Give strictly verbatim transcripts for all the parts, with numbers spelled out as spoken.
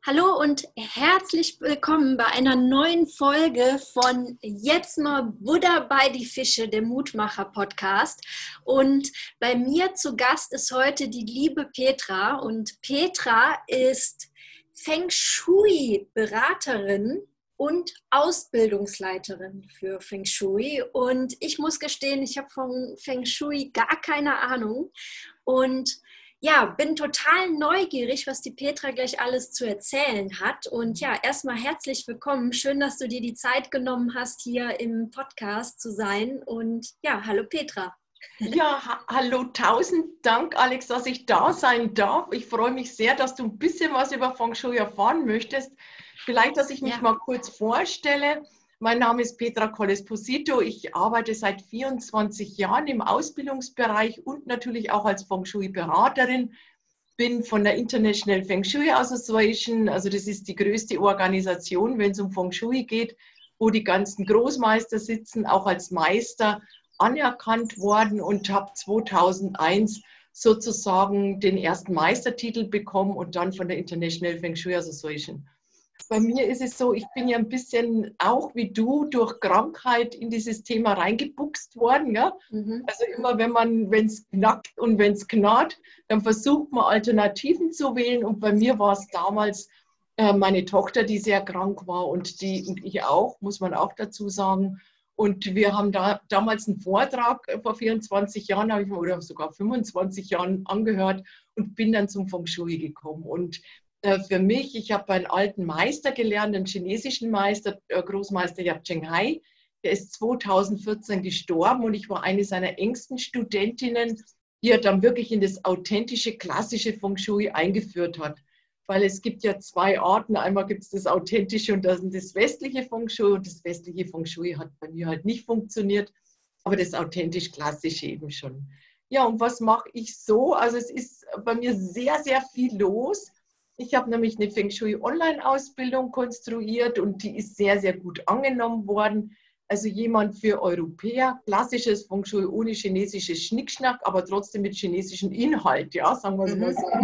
Hallo und herzlich willkommen bei einer neuen Folge von Jetzt mal Buddha bei die Fische, dem Mutmacher-Podcast. Und bei mir zu Gast ist heute die liebe Petra. Und Petra ist Feng Shui-Beraterin und Ausbildungsleiterin für Feng Shui. Und ich muss gestehen, ich habe von Feng Shui gar keine Ahnung. Und ja, bin total neugierig, was die Petra gleich alles zu erzählen hat. Und ja, erstmal herzlich willkommen. Schön, dass du dir die Zeit genommen hast, hier im Podcast zu sein. Und ja, hallo Petra. Ja, ha hallo, tausend Dank, Alex, dass ich da sein darf. Ich freue mich sehr, dass du ein bisschen was über Feng Shui erfahren möchtest. Vielleicht, dass ich mich Ja. mal kurz vorstelle. Mein Name ist Petra Coll-Esposito. Ich arbeite seit vierundzwanzig Jahren im Ausbildungsbereich und natürlich auch als Feng Shui-Beraterin. Bin von der International Feng Shui Association, also das ist die größte Organisation, wenn es um Feng Shui geht, wo die ganzen Großmeister sitzen, auch als Meister anerkannt worden, und habe zweitausendeins sozusagen den ersten Meistertitel bekommen und dann von der International Feng Shui Association. Bei mir ist es so, ich bin ja ein bisschen auch wie du durch Krankheit in dieses Thema reingebuchst worden. Ja? Mhm. Also immer, wenn man, wenn es knackt und wenn es knarrt, dann versucht man Alternativen zu wählen. Und bei mir war es damals äh, meine Tochter, die sehr krank war, und die und ich auch, muss man auch dazu sagen. Und wir haben da damals einen Vortrag vor vierundzwanzig Jahren, habe ich mir, oder sogar fünfundzwanzig Jahren angehört und bin dann zum Feng Shui gekommen. Und äh, für mich, ich habe einen alten Meister gelernt, einen chinesischen Meister, äh, Großmeister Yap Cheng Hai. Der ist zweitausendvierzehn gestorben und ich war eine seiner engsten Studentinnen, die er dann wirklich in das authentische, klassische Feng Shui eingeführt hat. Weil es gibt ja zwei Arten. Einmal gibt es das authentische und das, das westliche Feng Shui. Und das westliche Feng Shui hat bei mir halt nicht funktioniert, aber das authentisch-klassische eben schon. Ja, und was mache ich so? Also es ist bei mir sehr, sehr viel los. Ich habe nämlich eine Feng Shui Online-Ausbildung konstruiert und die ist sehr, sehr gut angenommen worden. Also jemand für Europäer, klassisches Feng Shui ohne chinesisches Schnickschnack, aber trotzdem mit chinesischem Inhalt, ja, sagen wir es mal so.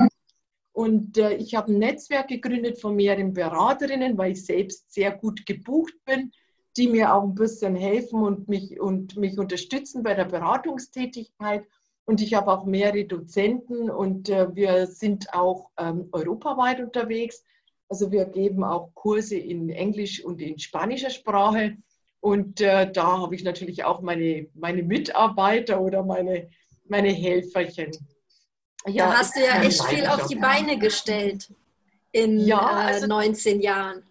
Und äh, ich habe ein Netzwerk gegründet von mehreren Beraterinnen, weil ich selbst sehr gut gebucht bin, die mir auch ein bisschen helfen und mich, und mich unterstützen bei der Beratungstätigkeit. Und ich habe auch mehrere Dozenten und äh, wir sind auch ähm, europaweit unterwegs. Also wir geben auch Kurse in Englisch und in spanischer Sprache. Und äh, da habe ich natürlich auch meine, meine Mitarbeiter oder meine, meine Helferchen. Ja, da hast du ja echt viel auf die Beine gestellt in ja, also, äh, neunzehn Jahren.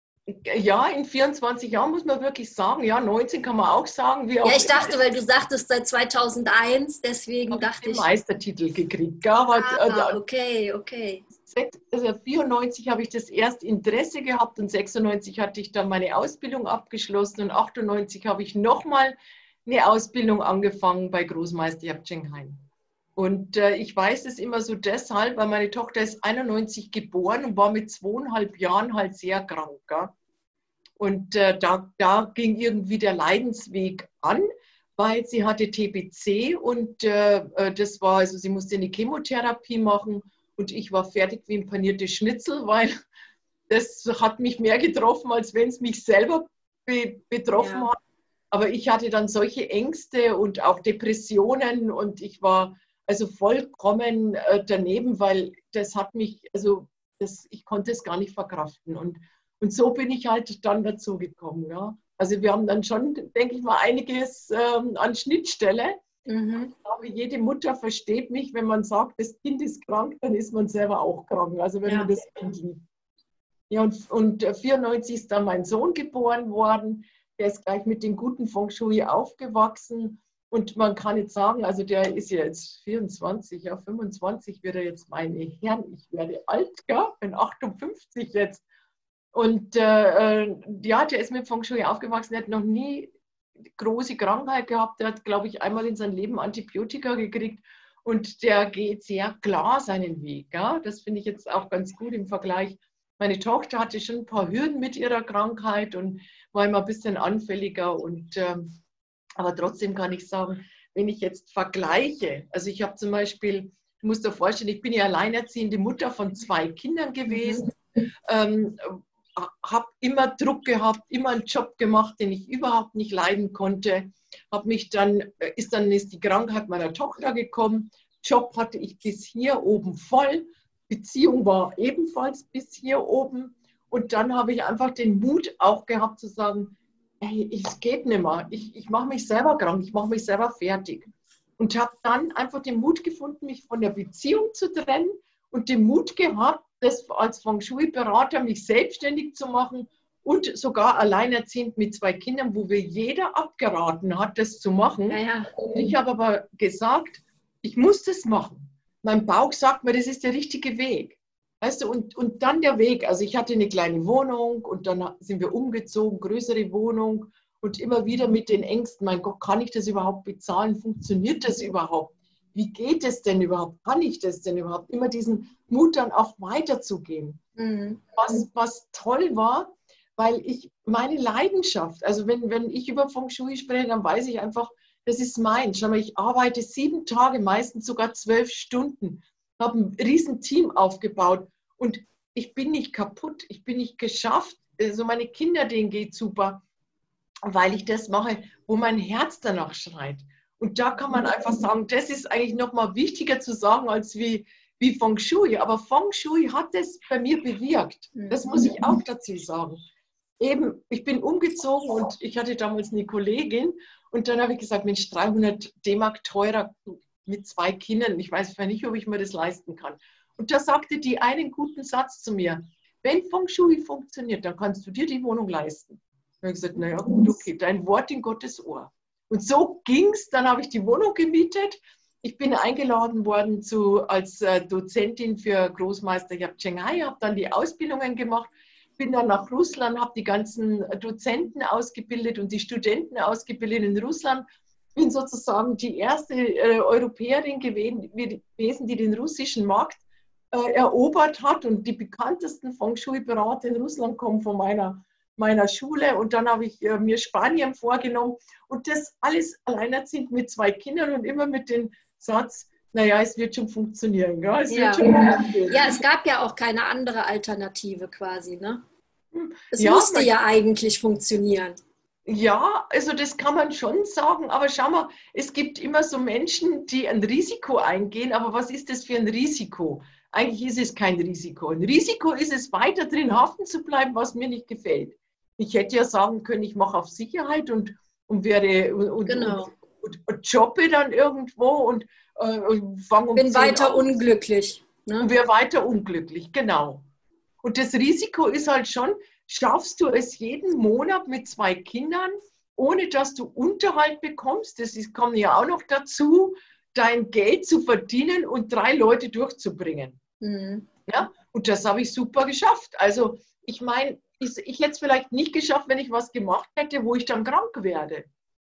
Ja, in vierundzwanzig Jahren muss man wirklich sagen, ja, neunzehn kann man auch sagen. Wie ja, auch ich dachte, weil du sagtest seit zweitausendeins, deswegen dachte ich. Den Meistertitel gekriegt. Ja, aber, ah, okay, okay. Also vierundneunzig habe ich das erste Interesse gehabt und sechsundneunzig hatte ich dann meine Ausbildung abgeschlossen und achtundneunzig habe ich nochmal eine Ausbildung angefangen bei Großmeister Yap Cheng Hai. Und äh, ich weiß es immer so deshalb, weil meine Tochter ist einundneunzig geboren und war mit zweieinhalb Jahren halt sehr krank. Gell? Und äh, da, da ging irgendwie der Leidensweg an, weil sie hatte T B C und äh, das war, also sie musste eine Chemotherapie machen und ich war fertig wie ein paniertes Schnitzel, weil das hat mich mehr getroffen, als wenn es mich selber be betroffen ja. hat. Aber ich hatte dann solche Ängste und auch Depressionen und ich war also vollkommen äh, daneben, weil das hat mich, also das, ich konnte es gar nicht verkraften. Und, und so bin ich halt dann dazu gekommen. Ja. Also wir haben dann schon, denke ich mal, einiges ähm, an Schnittstelle. Mhm. Aber jede Mutter versteht mich, wenn man sagt, das Kind ist krank, dann ist man selber auch krank. Also wenn ja. man das Kind liebt. Ja, und, und vierundneunzig ist dann mein Sohn geboren worden. Der ist gleich mit den guten Feng Shui aufgewachsen. Und man kann jetzt sagen, also der ist ja jetzt vierundzwanzig, ja fünfundzwanzig wird er jetzt, meine Herren, ich werde alt, ja, bin achtundfünfzig jetzt. Und äh, ja, der ist mit Feng Shui aufgewachsen, der hat noch nie große Krankheit gehabt, der hat, glaube ich, einmal in seinem Leben Antibiotika gekriegt und der geht sehr klar seinen Weg. Ja? Das finde ich jetzt auch ganz gut im Vergleich. Meine Tochter hatte schon ein paar Hürden mit ihrer Krankheit und war immer ein bisschen anfälliger und ähm, aber trotzdem kann ich sagen, wenn ich jetzt vergleiche, also ich habe zum Beispiel, du musst dir vorstellen, ich bin ja alleinerziehende Mutter von zwei Kindern gewesen. Mhm. ähm, habe immer Druck gehabt, immer einen Job gemacht, den ich überhaupt nicht leiden konnte. Hab mich dann, ist dann ist die Krankheit meiner Tochter gekommen. Job hatte ich bis hier oben voll. Beziehung war ebenfalls bis hier oben. Und dann habe ich einfach den Mut auch gehabt zu sagen, hey, es geht nicht mehr. Ich, ich mache mich selber krank, ich mache mich selber fertig. Und habe dann einfach den Mut gefunden, mich von der Beziehung zu trennen und den Mut gehabt, das als Feng Shui-Berater mich selbstständig zu machen und sogar alleinerziehend mit zwei Kindern, wo mir jeder abgeraten hat, das zu machen. Ja, ja. Und ich habe aber gesagt, ich muss das machen. Mein Bauch sagt mir, das ist der richtige Weg. Weißt du, und, und dann der Weg. Also ich hatte eine kleine Wohnung und dann sind wir umgezogen, größere Wohnung und immer wieder mit den Ängsten, mein Gott, kann ich das überhaupt bezahlen? Funktioniert das überhaupt? Wie geht es denn überhaupt? Kann ich das denn überhaupt? Immer diesen Mut dann auch weiterzugehen. Mhm. Was, was toll war, weil ich meine Leidenschaft, also wenn, wenn ich über Feng Shui spreche, dann weiß ich einfach, das ist mein. Schau mal, ich arbeite sieben Tage, meistens sogar zwölf Stunden, habe ein riesen Team aufgebaut und ich bin nicht kaputt, ich bin nicht geschafft. Also meine Kinder, denen geht super, weil ich das mache, wo mein Herz danach schreit. Und da kann man einfach sagen, das ist eigentlich noch mal wichtiger zu sagen als wie, wie Feng Shui. Aber Feng Shui hat das bei mir bewirkt. Das muss ich auch dazu sagen. Eben, ich bin umgezogen und ich hatte damals eine Kollegin und dann habe ich gesagt, Mensch, dreihundert D-Mark teurer mit zwei Kindern. Ich weiß nicht, ob ich mir das leisten kann. Und da sagte die einen guten Satz zu mir, wenn Feng Shui funktioniert, dann kannst du dir die Wohnung leisten. Dann habe ich gesagt, naja gut, okay, dein Wort in Gottes Ohr. Und so ging es, dann habe ich die Wohnung gemietet. Ich bin eingeladen worden zu, als äh, Dozentin für Großmeister Yap Cheng Hai, habe dann die Ausbildungen gemacht, bin dann nach Russland, habe die ganzen Dozenten ausgebildet und die Studenten ausgebildet in Russland. Bin sozusagen die erste äh, Europäerin gewesen, die den russischen Markt äh, erobert hat. Und die bekanntesten Feng Shui-Berater in Russland kommen von meiner meiner Schule und dann habe ich äh, mir Spanien vorgenommen und das alles alleinerziehend mit zwei Kindern und immer mit dem Satz, naja, es wird schon funktionieren. Gell? Es, ja. Wird schon funktionieren. Ja, es gab ja auch keine andere Alternative quasi, ne? Es ja, musste man, ja eigentlich funktionieren. Ja, also das kann man schon sagen, aber schau mal, es gibt immer so Menschen, die ein Risiko eingehen, aber was ist das für ein Risiko? Eigentlich ist es kein Risiko. Ein Risiko ist es, weiter drin haften zu bleiben, was mir nicht gefällt. Ich hätte ja sagen können, ich mache auf Sicherheit und, und wäre und, genau. und, und, und jobbe dann irgendwo und, äh, und fange um Bin weiter an, unglücklich. Ne? Und wäre weiter unglücklich, genau. Und das Risiko ist halt schon, schaffst du es jeden Monat mit zwei Kindern, ohne dass du Unterhalt bekommst, das ist, kommt ja auch noch dazu, dein Geld zu verdienen und drei Leute durchzubringen. Mhm. Ja? Und das habe ich super geschafft. Also ich meine, ich, ich hätte es vielleicht nicht geschafft, wenn ich was gemacht hätte, wo ich dann krank werde.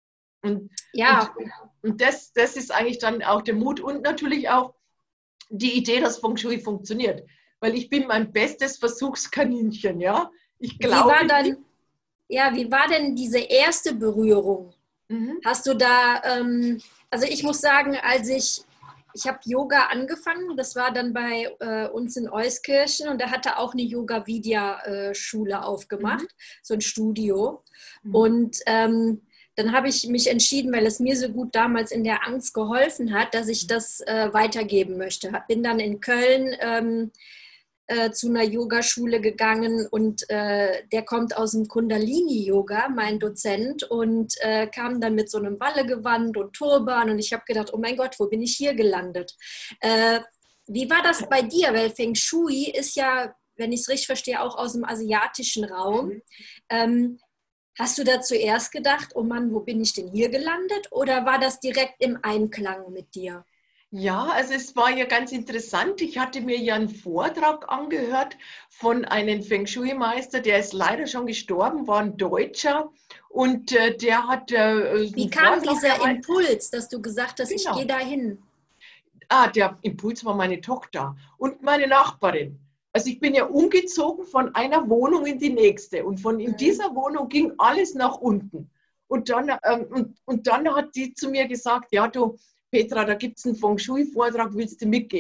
Und, ja. und, und das, das ist eigentlich dann auch der Mut und natürlich auch die Idee, dass Feng Shui funktioniert. Weil ich bin mein bestes Versuchskaninchen, ja. Ich glaube, wie war dann, ja, wie war denn diese erste Berührung? Mhm. Hast du da, ähm, also ich muss sagen, als ich, ich habe Yoga angefangen, das war dann bei äh, uns in Euskirchen und da hatte auch eine Yoga-Vidya-Schule äh, aufgemacht, mhm. so ein Studio. Mhm. Und ähm, dann habe ich mich entschieden, weil es mir so gut damals in der Angst geholfen hat, dass ich das äh, weitergeben möchte. Bin dann in Köln ähm, äh, zu einer Yogaschule gegangen und äh, der kommt aus dem Kundalini-Yoga, mein Dozent, und äh, kam dann mit so einem Wallengewand und Turban und ich habe gedacht, oh mein Gott, wo bin ich hier gelandet? Äh, wie war das bei dir? Weil Feng Shui ist ja, wenn ich es richtig verstehe, auch aus dem asiatischen Raum. Ähm, Hast du da zuerst gedacht, oh Mann, wo bin ich denn hier gelandet? Oder war das direkt im Einklang mit dir? Ja, also es war ja ganz interessant. Ich hatte mir ja einen Vortrag angehört von einem Feng Shui-Meister, der ist leider schon gestorben, war ein Deutscher. Und äh, der hat... Äh, Wie kam dieser gehalten. Impuls, dass du gesagt hast, genau. ich gehe da hin? Ah, der Impuls war meine Tochter und meine Nachbarin. Also ich bin ja umgezogen von einer Wohnung in die nächste und von in dieser Wohnung ging alles nach unten. Und dann, ähm, und, und dann hat die zu mir gesagt, ja du Petra, da gibt es einen Feng Shui-Vortrag, willst du mitgehen?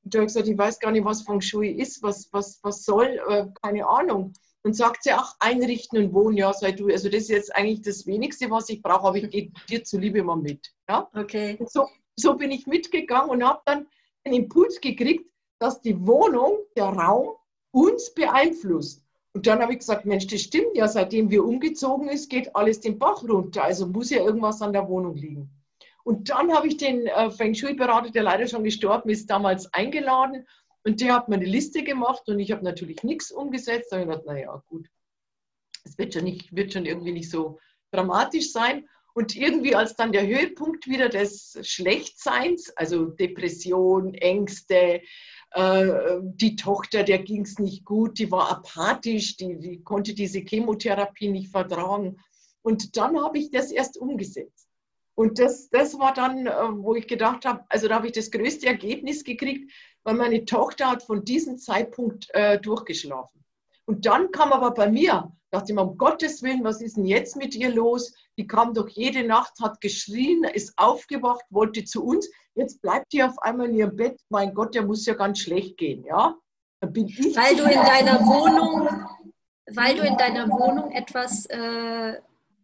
Und da habe ich gesagt, ich weiß gar nicht, was Feng Shui ist, was, was, was soll, äh, keine Ahnung. Und sagt sie, ach, einrichten und wohnen, ja, sei du, also das ist jetzt eigentlich das Wenigste, was ich brauche, aber ich gehe dir zuliebe mal mit. Ja? Okay. Und so, so bin ich mitgegangen und habe dann den Impuls gekriegt, dass die Wohnung, der Raum uns beeinflusst. Und dann habe ich gesagt, Mensch, das stimmt ja, seitdem wir umgezogen ist, geht alles den Bach runter, also muss ja irgendwas an der Wohnung liegen. Und dann habe ich den äh, Feng Shui-Berater, der leider schon gestorben ist, damals eingeladen und der hat mir eine Liste gemacht und ich habe natürlich nichts umgesetzt. Da habe ich gedacht, naja, gut, es wird schon, nicht, wird schon irgendwie nicht so dramatisch sein. Und irgendwie als dann der Höhepunkt wieder des Schlechtseins, also Depression, Ängste, äh, die Tochter, der ging es nicht gut, die war apathisch, die, die konnte diese Chemotherapie nicht vertragen. Und dann habe ich das erst umgesetzt. Und das, das war dann, wo ich gedacht habe, also da habe ich das größte Ergebnis gekriegt, weil meine Tochter hat von diesem Zeitpunkt äh, durchgeschlafen. Und dann kam aber bei mir, dachte ich mir, um Gottes Willen, was ist denn jetzt mit ihr los? Die kam doch jede Nacht, hat geschrien, ist aufgewacht, wollte zu uns. Jetzt bleibt die auf einmal in ihrem Bett. Mein Gott, der muss ja ganz schlecht gehen, ja? Dann bin ich weil du in deiner Wohnung, weil du in deiner Wohnung etwas äh,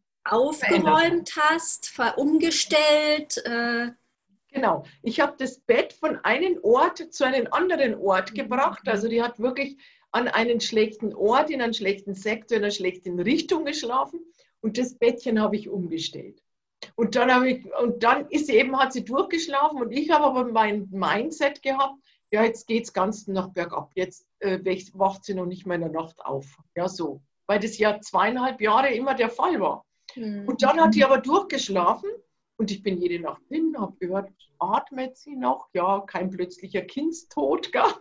aufgeräumt hast, umgestellt. Äh. Genau. Ich habe das Bett von einem Ort zu einem anderen Ort gebracht. Also die hat wirklich an einen schlechten Ort, in einen schlechten Sektor, in einer schlechten Richtung geschlafen. Und das Bettchen habe ich umgestellt. Und dann, habe ich, und dann ist sie eben, hat sie durchgeschlafen und ich habe aber mein Mindset gehabt, ja, jetzt geht es ganz nach bergab. Jetzt äh, wacht sie noch nicht mehr in der Nacht auf. Ja, so. Weil das ja zweieinhalb Jahre immer der Fall war. Mhm. Und dann hat sie aber durchgeschlafen und ich bin jede Nacht hin, habe gehört, atmet sie noch? Ja, kein plötzlicher Kindstod, gell?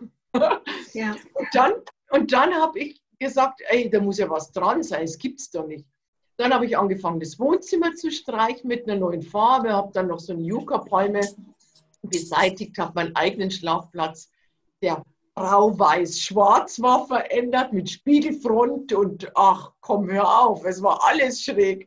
Ja. Und dann, und dann habe ich gesagt, ey, da muss ja was dran sein, das gibt es doch nicht. Dann habe ich angefangen, das Wohnzimmer zu streichen mit einer neuen Farbe, habe dann noch so eine Yucca-Palme beseitigt, habe meinen eigenen Schlafplatz, der grau-weiß-schwarz war, verändert mit Spiegelfront und ach, komm, hör auf, es war alles schräg.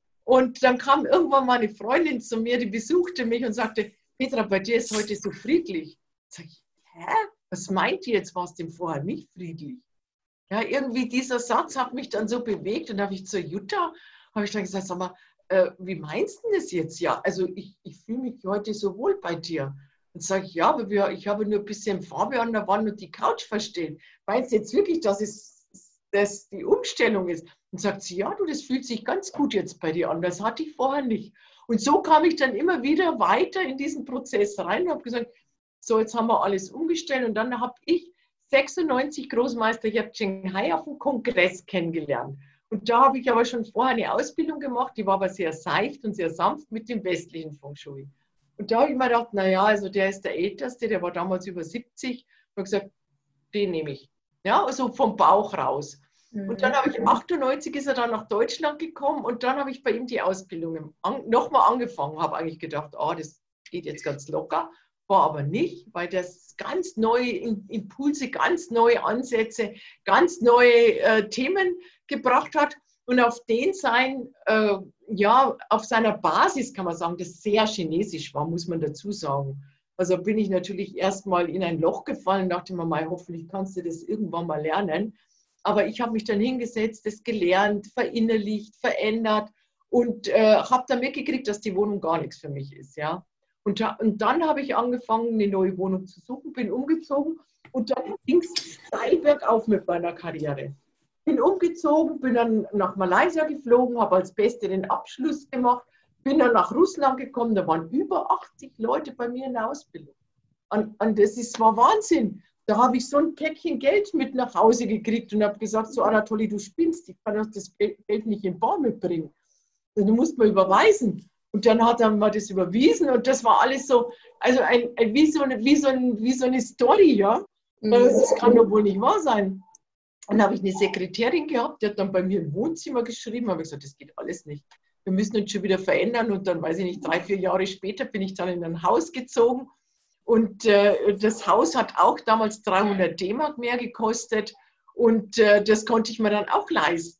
Und dann kam irgendwann mal eine Freundin zu mir, die besuchte mich und sagte, Petra, bei dir ist heute so friedlich. Sag ich, hä? Was meint ihr jetzt, war es dem vorher nicht friedlich? Ja, irgendwie dieser Satz hat mich dann so bewegt und da habe ich zur Jutta, habe ich dann gesagt, sag mal, äh, wie meinst du das jetzt? Ja, also ich, ich fühle mich heute so wohl bei dir. Und sage ich, ja, aber wir, ich habe nur ein bisschen Farbe an der Wand und die Couch verstellt. Meinst du jetzt wirklich, dass es dass die Umstellung ist? Und sagt sie, ja, du, das fühlt sich ganz gut jetzt bei dir an. Das hatte ich vorher nicht. Und so kam ich dann immer wieder weiter in diesen Prozess rein und habe gesagt, so, jetzt haben wir alles umgestellt. Und dann habe ich sechsundneunzig Großmeister Yap Cheng Hai auf dem Kongress kennengelernt. Und da habe ich aber schon vorher eine Ausbildung gemacht, die war aber sehr seicht und sehr sanft mit dem westlichen Feng Shui. Und da habe ich mir gedacht, naja, also der ist der Älteste, der war damals über siebzig. Und habe gesagt, den nehme ich. Ja, also vom Bauch raus. Mhm. Und dann habe ich, achtundneunzig ist er dann nach Deutschland gekommen und dann habe ich bei ihm die Ausbildung an, nochmal angefangen. Habe eigentlich gedacht, ah, das geht jetzt ganz locker. War aber nicht, weil das ganz neue Impulse, ganz neue Ansätze, ganz neue äh, Themen gebracht hat. Und auf den sein, äh, ja, auf seiner Basis kann man sagen, das sehr chinesisch war, muss man dazu sagen. Also bin ich natürlich erstmal in ein Loch gefallen, dachte mir mal, hoffentlich kannst du das irgendwann mal lernen. Aber ich habe mich dann hingesetzt, das gelernt, verinnerlicht, verändert und äh, habe dann mitgekriegt, dass die Wohnung gar nichts für mich ist, ja. Und, und dann habe ich angefangen, eine neue Wohnung zu suchen, bin umgezogen und dann ging es steil bergauf mit meiner Karriere. Bin umgezogen, bin dann nach Malaysia geflogen, habe als Beste den Abschluss gemacht, bin dann nach Russland gekommen, da waren über achtzig Leute bei mir in der Ausbildung. Und, und das ist, war Wahnsinn. Da habe ich so ein Päckchen Geld mit nach Hause gekriegt und habe gesagt, so Anatoli, du spinnst, ich kann das Geld nicht in Bar mitbringen. Du musst mal überweisen. Und dann hat er mal das überwiesen und das war alles so, also ein, ein, wie, so eine, wie, so ein, wie so eine Story, ja. Mhm. Das kann doch wohl nicht wahr sein. Und dann habe ich eine Sekretärin gehabt, die hat dann bei mir im Wohnzimmer geschrieben, habe ich gesagt, das geht alles nicht. Wir müssen uns schon wieder verändern und dann, weiß ich nicht, drei, vier Jahre später bin ich dann in ein Haus gezogen und äh, das Haus hat auch damals dreihundert D-Mark mehr gekostet und äh, das konnte ich mir dann auch leisten.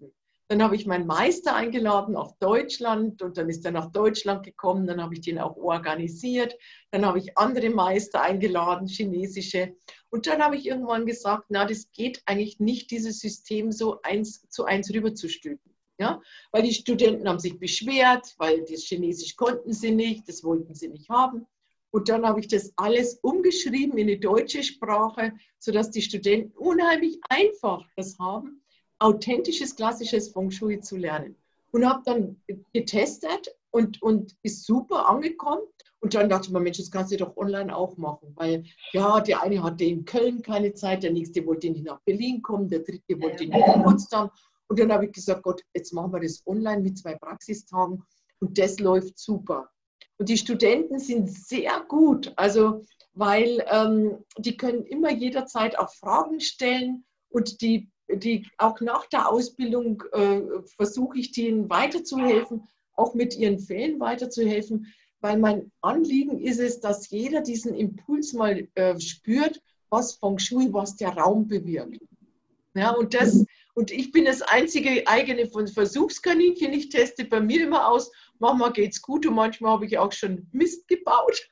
Dann habe ich meinen Meister eingeladen auf Deutschland und dann ist er nach Deutschland gekommen. Dann habe ich den auch organisiert. Dann habe ich andere Meister eingeladen, chinesische. Und dann habe ich irgendwann gesagt, na, das geht eigentlich nicht, dieses System so eins zu eins rüberzustülpen. Ja? Weil die Studenten haben sich beschwert, weil das Chinesisch konnten sie nicht, das wollten sie nicht haben. Und dann habe ich das alles umgeschrieben in die deutsche Sprache, sodass die Studenten unheimlich einfach das haben, authentisches, klassisches Feng Shui zu lernen. Und habe dann getestet und, und ist super angekommen. Und dann dachte ich mir, Mensch, das kannst du doch online auch machen. Weil, ja, der eine hatte in Köln keine Zeit, der nächste wollte nicht nach Berlin kommen, der dritte wollte nicht nach Potsdam. Und dann habe ich gesagt, Gott, jetzt machen wir das online mit zwei Praxistagen. Und das läuft super. Und die Studenten sind sehr gut, also weil ähm, die können immer jederzeit auch Fragen stellen und die Die, auch nach der Ausbildung äh, versuche ich denen weiterzuhelfen, auch mit ihren Fällen weiterzuhelfen, weil mein Anliegen ist es, dass jeder diesen Impuls mal äh, spürt, was Feng Shui, was der Raum bewirkt. Ja, und, das, und ich bin das einzige eigene Versuchskaninchen. Ich teste bei mir immer aus, manchmal geht es gut und manchmal habe ich auch schon Mist gebaut.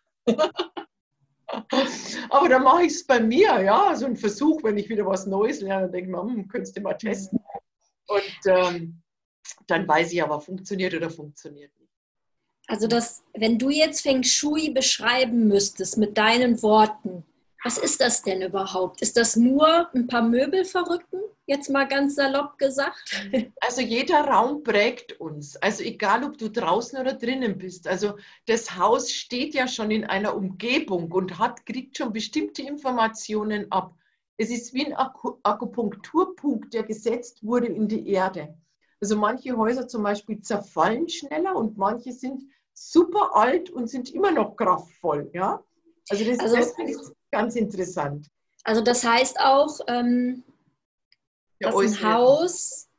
Aber dann mache ich es bei mir, ja, so ein Versuch, wenn ich wieder was Neues lerne, denke ich mir, hm, könntest du mal testen. Und ähm, dann weiß ich aber, funktioniert oder funktioniert nicht. Also das, wenn du jetzt Feng Shui beschreiben müsstest mit deinen Worten, was ist das denn überhaupt? Ist das nur ein paar Möbel verrücken? Jetzt mal ganz salopp gesagt. Also jeder Raum prägt uns. Also egal, ob du draußen oder drinnen bist. Also das Haus steht ja schon in einer Umgebung und hat, kriegt schon bestimmte Informationen ab. Es ist wie ein Akupunkturpunkt, der gesetzt wurde in die Erde. Also manche Häuser zum Beispiel zerfallen schneller und manche sind super alt und sind immer noch kraftvoll. Ja? Also das, also, das finde ich ganz interessant. Also das heißt auch, ähm, dass ein Haus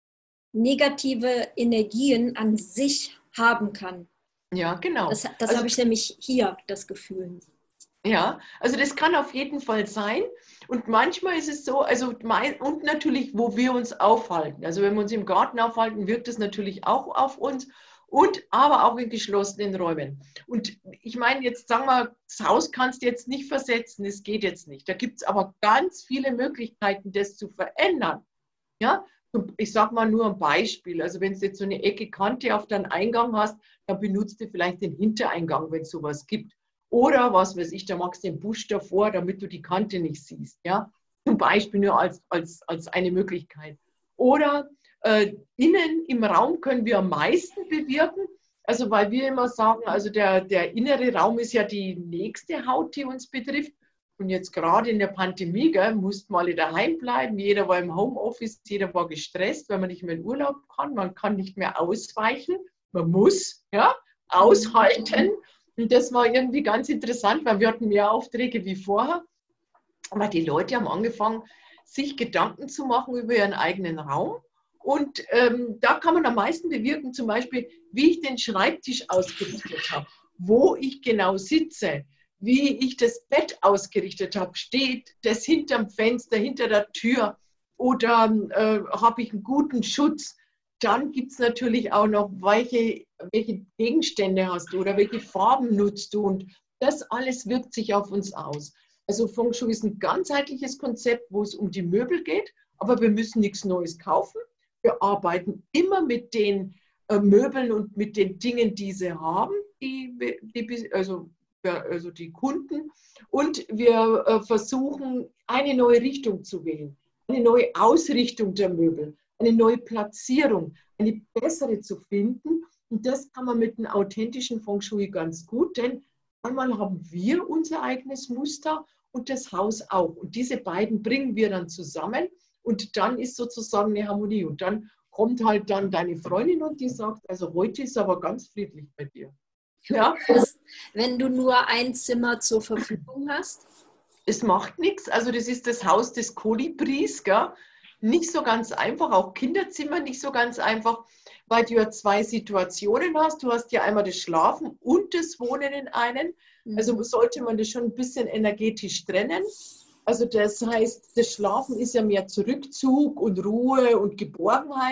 negative Energien an sich haben kann. Ja, genau. Das, das also, habe ich nämlich hier, das Gefühl. Ja, also das kann auf jeden Fall sein. Und manchmal ist es so, also und natürlich, wo wir uns aufhalten. Also wenn wir uns im Garten aufhalten, wirkt es natürlich auch auf uns. Und aber auch in geschlossenen Räumen. Und ich meine, jetzt sagen wir, das Haus kannst du jetzt nicht versetzen, das geht jetzt nicht. Da gibt es aber ganz viele Möglichkeiten, das zu verändern. Ja, ich sage mal nur ein Beispiel. Also wenn du jetzt so eine Ecke Kante auf deinen Eingang hast, dann benutzt du vielleicht den Hintereingang, wenn es sowas gibt. Oder was weiß ich, da machst du den Busch davor, damit du die Kante nicht siehst. Ja, zum Beispiel nur als, als, als eine Möglichkeit. Oder Äh, innen im Raum können wir am meisten bewirken, also weil wir immer sagen, also der, der innere Raum ist ja die nächste Haut, die uns betrifft. Und jetzt gerade in der Pandemie, gell, mussten wir alle daheim bleiben, jeder war im Homeoffice, jeder war gestresst, weil man nicht mehr in Urlaub kann, man kann nicht mehr ausweichen, man muss ja, aushalten. Und das war irgendwie ganz interessant, weil wir hatten mehr Aufträge wie vorher. Aber die Leute haben angefangen, sich Gedanken zu machen über ihren eigenen Raum. Und ähm, da kann man am meisten bewirken, zum Beispiel, wie ich den Schreibtisch ausgerichtet habe, wo ich genau sitze, wie ich das Bett ausgerichtet habe. Steht das hinterm Fenster, hinter der Tür oder äh, habe ich einen guten Schutz? Dann gibt es natürlich auch noch, welche, welche Gegenstände hast du oder welche Farben nutzt du. Und das alles wirkt sich auf uns aus. Also Feng Shui ist ein ganzheitliches Konzept, wo es um die Möbel geht, aber wir müssen nichts Neues kaufen. Wir arbeiten immer mit den äh, Möbeln und mit den Dingen, die sie haben, die, die, also, also die Kunden. Und wir äh, versuchen, eine neue Richtung zu wählen, eine neue Ausrichtung der Möbel, eine neue Platzierung, eine bessere zu finden. Und das kann man mit einem authentischen Feng Shui ganz gut, denn einmal haben wir unser eigenes Muster und das Haus auch. Und diese beiden bringen wir dann zusammen. Und dann ist sozusagen eine Harmonie. Und dann kommt halt dann deine Freundin und die sagt, also heute ist aber ganz friedlich bei dir. Ja? Wenn du nur ein Zimmer zur Verfügung hast? Es macht nichts. Also das ist das Haus des Kolibris. Gell? Nicht so ganz einfach, auch Kinderzimmer nicht so ganz einfach, weil du ja zwei Situationen hast. Du hast ja einmal das Schlafen und das Wohnen in einem. Also sollte man das schon ein bisschen energetisch trennen. Also das heißt, das Schlafen ist ja mehr Zurückzug und Ruhe und Geborgenheit.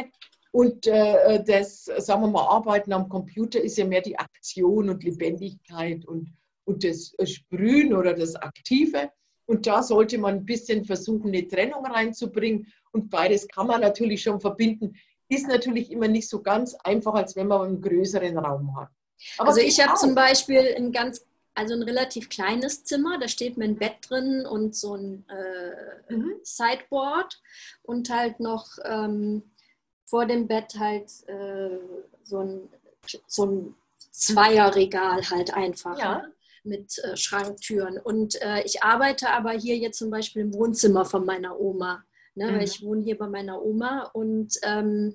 Und äh, das, sagen wir mal, Arbeiten am Computer ist ja mehr die Aktion und Lebendigkeit und, und das Sprühen oder das Aktive. Und da sollte man ein bisschen versuchen, eine Trennung reinzubringen. Und beides kann man natürlich schon verbinden. Ist natürlich immer nicht so ganz einfach, als wenn man einen größeren Raum hat. Aber also ich habe auch. zum Beispiel ein ganz, also ein relativ kleines Zimmer, da steht mein Bett drin und so ein äh, mhm. Sideboard und halt noch ähm, vor dem Bett halt äh, so ein, so ein Zweierregal halt einfach. Ja. Ne? Mit äh, Schranktüren. Und äh, ich arbeite aber hier jetzt zum Beispiel im Wohnzimmer von meiner Oma. Ne? Mhm. Weil ich wohne hier bei meiner Oma und ähm,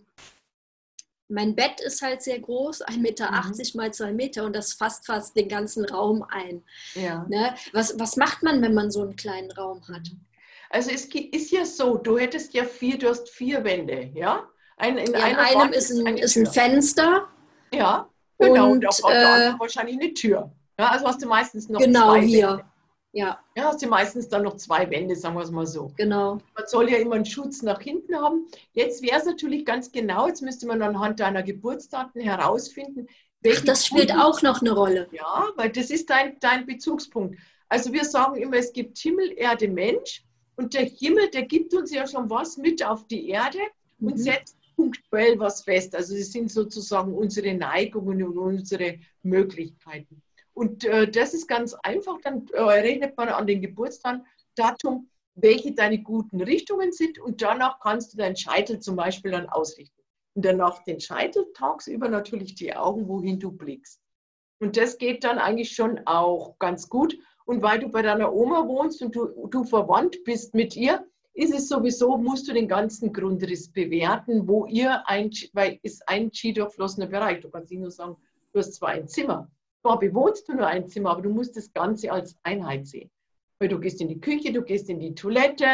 mein Bett ist halt sehr groß, ein Meter achtzig mhm. mal zwei Meter und das fasst fast den ganzen Raum ein. Ja. Ne? Was, was macht man, wenn man so einen kleinen Raum hat? Also es ist ja so, du hättest ja vier, du hast vier Wände, ja? Ein, in ja, in einer einem Wand ist ein, ist ein Fenster. Ja, genau. Und, und auf der äh, anderen wahrscheinlich eine Tür. Ja, also hast du meistens noch genau zwei hier. Wände. Ja. Ja, hast du meistens dann noch zwei Wände, sagen wir es mal so. Genau. Man soll ja immer einen Schutz nach hinten haben. Jetzt wäre es natürlich ganz genau, jetzt müsste man anhand deiner Geburtsdaten herausfinden, welche. Ach, das spielt auch noch eine Rolle. Ja, weil das ist dein, dein Bezugspunkt. Also wir sagen immer, es gibt Himmel, Erde, Mensch. Und der Himmel, der gibt uns ja schon was mit auf die Erde mhm. und setzt punktuell was fest. Also das sind sozusagen unsere Neigungen und unsere Möglichkeiten. Und äh, das ist ganz einfach, dann äh, rechnet man an den Geburtsdatum, welche deine guten Richtungen sind und danach kannst du deinen Scheitel zum Beispiel dann ausrichten. Und danach den Scheitel, tagsüber natürlich die Augen, wohin du blickst. Und das geht dann eigentlich schon auch ganz gut. Und weil du bei deiner Oma wohnst und du, du verwandt bist mit ihr, ist es sowieso, musst du den ganzen Grundriss bewerten, wo ihr ein, weil ist ein Qi-durchflossener Bereich. Du kannst nicht nur sagen, du hast zwar ein Zimmer, zwar bewohnst du nur ein Zimmer, aber du musst das Ganze als Einheit sehen. Weil du gehst in die Küche, du gehst in die Toilette,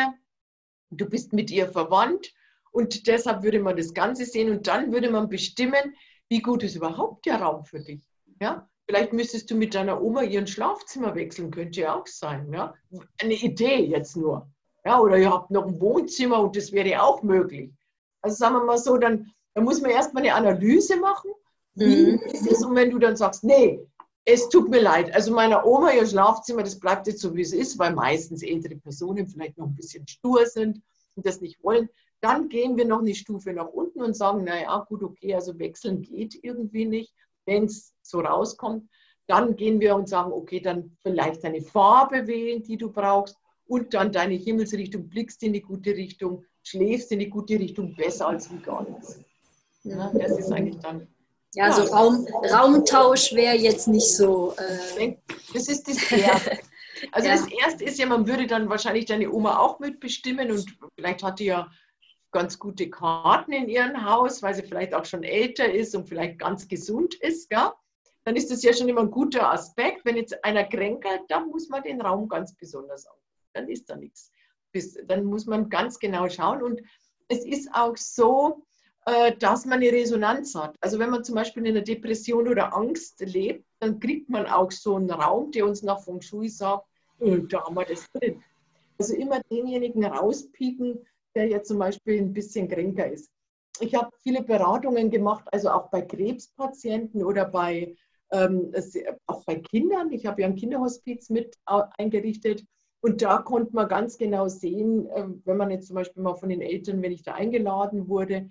du bist mit ihr verwandt und deshalb würde man das Ganze sehen und dann würde man bestimmen, wie gut ist überhaupt der Raum für dich. Ja? Vielleicht müsstest du mit deiner Oma ihren Schlafzimmer wechseln, könnte ja auch sein. Ja? Eine Idee jetzt nur. Ja, oder ihr habt noch ein Wohnzimmer und das wäre auch möglich. Also sagen wir mal so, dann, dann muss man erstmal eine Analyse machen. Wie mhm. ist es? Und wenn du dann sagst, nee, es tut mir leid, also meiner Oma, ihr Schlafzimmer, das bleibt jetzt so, wie es ist, weil meistens ältere Personen vielleicht noch ein bisschen stur sind und das nicht wollen, dann gehen wir noch eine Stufe nach unten und sagen, naja, gut, okay, also wechseln geht irgendwie nicht, wenn es so rauskommt. Dann gehen wir und sagen, okay, dann vielleicht eine Farbe wählen, die du brauchst. Und dann deine Himmelsrichtung, blickst in die gute Richtung, schläfst in die gute Richtung, besser als wie gar nichts. Ja, das ist eigentlich dann... Ja, ja. so Raum, Raumtausch wäre jetzt nicht so... Äh das ist das Erste. Also ja. Das Erste ist ja, man würde dann wahrscheinlich deine Oma auch mitbestimmen und vielleicht hat die ja ganz gute Karten in ihrem Haus, weil sie vielleicht auch schon älter ist und vielleicht ganz gesund ist, ja? Dann ist das ja schon immer ein guter Aspekt. Wenn jetzt einer kränkelt, dann muss man den Raum ganz besonders auf. Dann ist da nichts. Dann muss man ganz genau schauen. Und es ist auch so, dass man eine Resonanz hat. Also wenn man zum Beispiel in einer Depression oder Angst lebt, dann kriegt man auch so einen Raum, der uns nach Feng Shui sagt, da haben wir das drin. Also immer denjenigen rauspieken, der jetzt zum Beispiel ein bisschen kränker ist. Ich habe viele Beratungen gemacht, also auch bei Krebspatienten oder bei, ähm, auch bei Kindern. Ich habe ja ein Kinderhospiz mit eingerichtet. Und da konnte man ganz genau sehen, wenn man jetzt zum Beispiel mal von den Eltern, wenn ich da eingeladen wurde,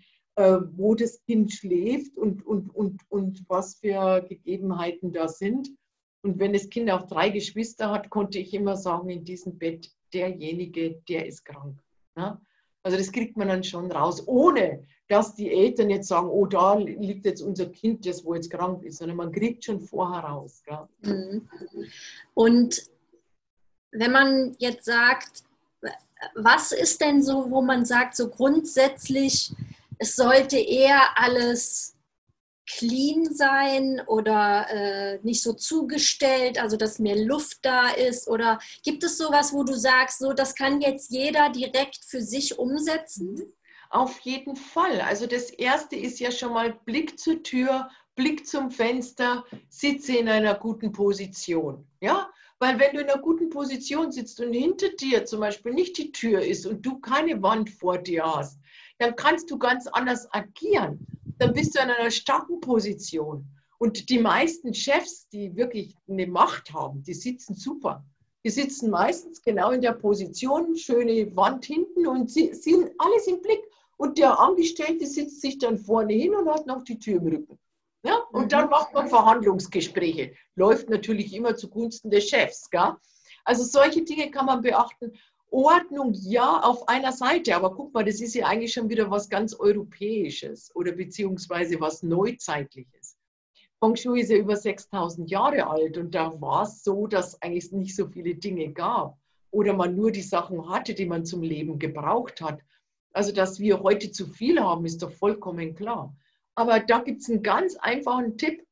wo das Kind schläft und, und, und, und was für Gegebenheiten da sind. Und wenn das Kind auch drei Geschwister hat, konnte ich immer sagen, in diesem Bett, derjenige, der ist krank. Ja? Also das kriegt man dann schon raus, ohne dass die Eltern jetzt sagen, oh, da liegt jetzt unser Kind, das wo jetzt krank ist, sondern man kriegt schon vorher raus. Ja? Und wenn man jetzt sagt, was ist denn so, wo man sagt, so grundsätzlich, es sollte eher alles clean sein oder äh, nicht so zugestellt, also dass mehr Luft da ist? Oder gibt es sowas, wo du sagst, so das kann jetzt jeder direkt für sich umsetzen? Auf jeden Fall. Also das Erste ist ja schon mal Blick zur Tür, Blick zum Fenster, sitze in einer guten Position. Ja? Weil wenn du in einer guten Position sitzt und hinter dir zum Beispiel nicht die Tür ist und du keine Wand vor dir hast, dann kannst du ganz anders agieren. Dann bist du in einer starken Position. Und die meisten Chefs, die wirklich eine Macht haben, die sitzen super. Die sitzen meistens genau in der Position, schöne Wand hinten und sie sind alles im Blick. Und der Angestellte sitzt sich dann vorne hin und hat noch die Tür im Rücken. Ja? Und mhm. dann macht man Verhandlungsgespräche. Läuft natürlich immer zugunsten des Chefs. Gell? Also solche Dinge kann man beachten. Ordnung, ja, auf einer Seite, aber guck mal, das ist ja eigentlich schon wieder was ganz Europäisches oder beziehungsweise was Neuzeitliches. Feng Shui ist ja über sechstausend Jahre alt und da war es so, dass eigentlich nicht so viele Dinge gab oder man nur die Sachen hatte, die man zum Leben gebraucht hat. Also, dass wir heute zu viel haben, ist doch vollkommen klar. Aber da gibt es einen ganz einfachen Tipp.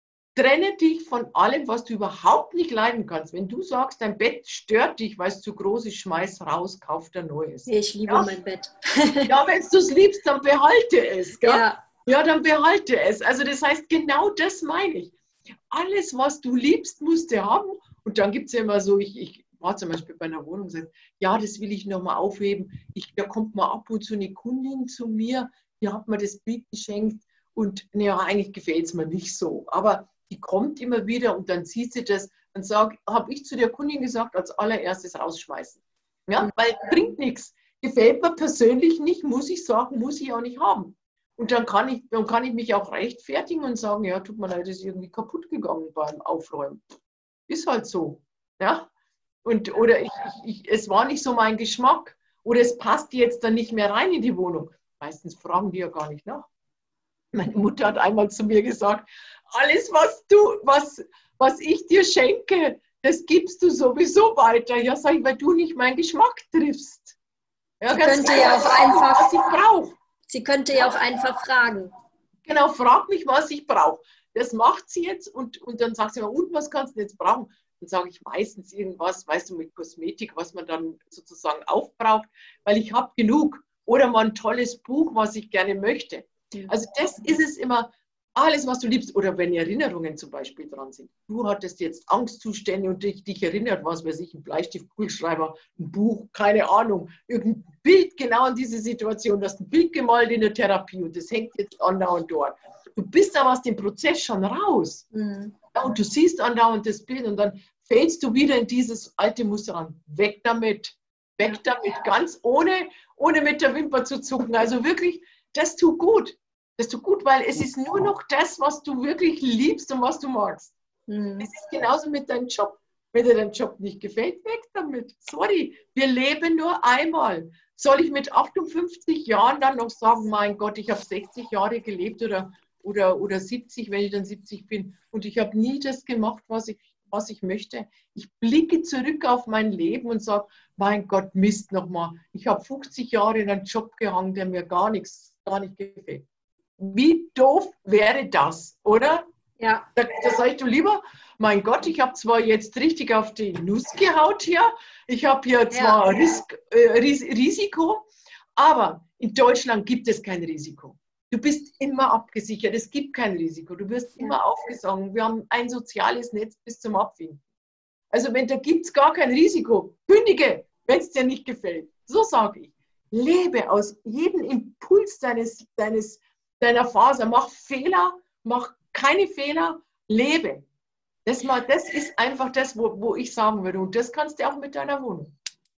Trenne dich von allem, was du überhaupt nicht leiden kannst. Wenn du sagst, dein Bett stört dich, weil es zu groß ist, schmeiß raus, kauf dir neues. Ich liebe ja? mein Bett. Ja, wenn du es liebst, dann behalte es. Gell? Ja. Ja, dann behalte es. Also das heißt, genau das meine ich. Alles, was du liebst, musst du haben. Und dann gibt es ja immer so, ich, ich war zum Beispiel bei einer Wohnung und sage, ja, das will ich nochmal aufheben. Ich, da kommt mal ab und zu eine Kundin zu mir, die hat mir das Bild geschenkt und ja, eigentlich gefällt es mir nicht so. Aber die kommt immer wieder und dann sieht sie das und habe ich zu der Kundin gesagt, als allererstes rausschmeißen. Ja, weil bringt nichts. Gefällt mir persönlich nicht, muss ich sagen, muss ich auch nicht haben. Und dann kann ich, dann kann ich mich auch rechtfertigen und sagen, ja, tut mir leid, das ist irgendwie kaputt gegangen beim Aufräumen. Ist halt so. Ja? Und, oder ich, ich, ich, es war nicht so mein Geschmack oder es passt jetzt dann nicht mehr rein in die Wohnung. Meistens fragen die ja gar nicht nach. Meine Mutter hat einmal zu mir gesagt, alles, was du, was, was ich dir schenke, das gibst du sowieso weiter. Ja, sag ich, weil du nicht meinen Geschmack triffst. Ja, Sie könnte ja auch einfach, was ich brauche. Sie könnte ja auch einfach fragen. Genau, frag mich, was ich brauche. Das macht sie jetzt und, und dann sagt sie mir, und was kannst du jetzt brauchen? Dann sage ich meistens irgendwas, weißt du, mit Kosmetik, was man dann sozusagen aufbraucht, weil ich habe genug. Oder mal ein tolles Buch, was ich gerne möchte. Also das ist es immer, alles, was du liebst. Oder wenn Erinnerungen zum Beispiel dran sind. Du hattest jetzt Angstzustände und dich, dich erinnert, was weiß ich, ein Bleistift, Kugelschreiber, ein Buch, keine Ahnung, irgendein Bild genau an diese Situation. Du hast ein Bild gemalt in der Therapie und das hängt jetzt andauernd dort. Du bist aber aus dem Prozess schon raus. Mhm. Ja, und du siehst andauernd das Bild und dann fällst du wieder in dieses alte Muster an. Weg damit. Weg damit. Ganz ohne, ohne mit der Wimper zu zucken. Also wirklich, das tut gut. Das tut gut, weil es ist nur noch das, was du wirklich liebst und was du magst. Mhm. Es ist genauso mit deinem Job. Wenn dir dein Job nicht gefällt, weg damit. Sorry, wir leben nur einmal. Soll ich mit achtundfünfzig Jahren dann noch sagen, mein Gott, ich habe sechzig Jahre gelebt oder, oder, oder siebzig, wenn ich dann siebzig bin und ich habe nie das gemacht, was ich, was ich möchte. Ich blicke zurück auf mein Leben und sage, mein Gott, Mist nochmal. Ich habe fünfzig Jahre in einen Job gehangen, der mir gar nichts, gar nicht gefällt. Wie doof wäre das, oder? Ja. Da, da sag ich du lieber, mein Gott, ich habe zwar jetzt richtig auf die Nuss gehaut hier, ich habe hier zwar ja. Ris äh, Ris Risiko, aber in Deutschland gibt es kein Risiko. Du bist immer abgesichert, es gibt kein Risiko, du wirst ja. immer aufgesogen. Wir haben ein soziales Netz bis zum Abfinden. Also wenn, da gibt es gar kein Risiko. Kündige, wenn es dir nicht gefällt. So sage ich. Lebe aus jedem Impuls deines, deines, deiner Faser. Mach Fehler, mach keine Fehler, lebe. Das, mal, das ist einfach das, wo, wo ich sagen würde. Und das kannst du auch mit deiner Wohnung.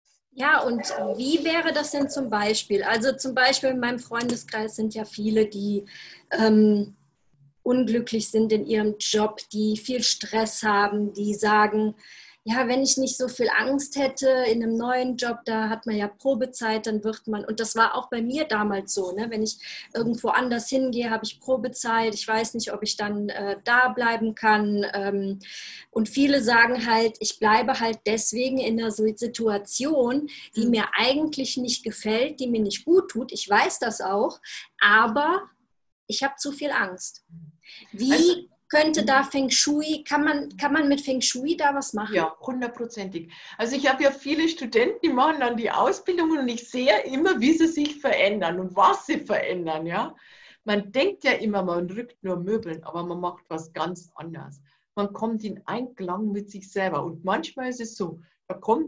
Ja, und wie wäre das denn zum Beispiel? Also zum Beispiel in meinem Freundeskreis sind ja viele, die ähm, unglücklich sind in ihrem Job, die viel Stress haben, die sagen, ja, wenn ich nicht so viel Angst hätte in einem neuen Job, da hat man ja Probezeit, dann wird man, und das war auch bei mir damals so, ne? Wenn ich irgendwo anders hingehe, habe ich Probezeit, ich weiß nicht, ob ich dann äh, da bleiben kann. Ähm, und viele sagen halt, ich bleibe halt deswegen in einer Situation, die mhm. mir eigentlich nicht gefällt, die mir nicht gut tut, ich weiß das auch, aber ich habe zu viel Angst. Wie also, könnte da Feng Shui, kann man, kann man mit Feng Shui da was machen? Ja, hundertprozentig. Also ich habe ja viele Studenten, die machen dann die Ausbildung und ich sehe immer, wie sie sich verändern und was sie verändern. Ja? Man denkt ja immer, man rückt nur Möbeln, aber man macht was ganz anderes. Man kommt in Einklang mit sich selber und manchmal ist es so, da kommt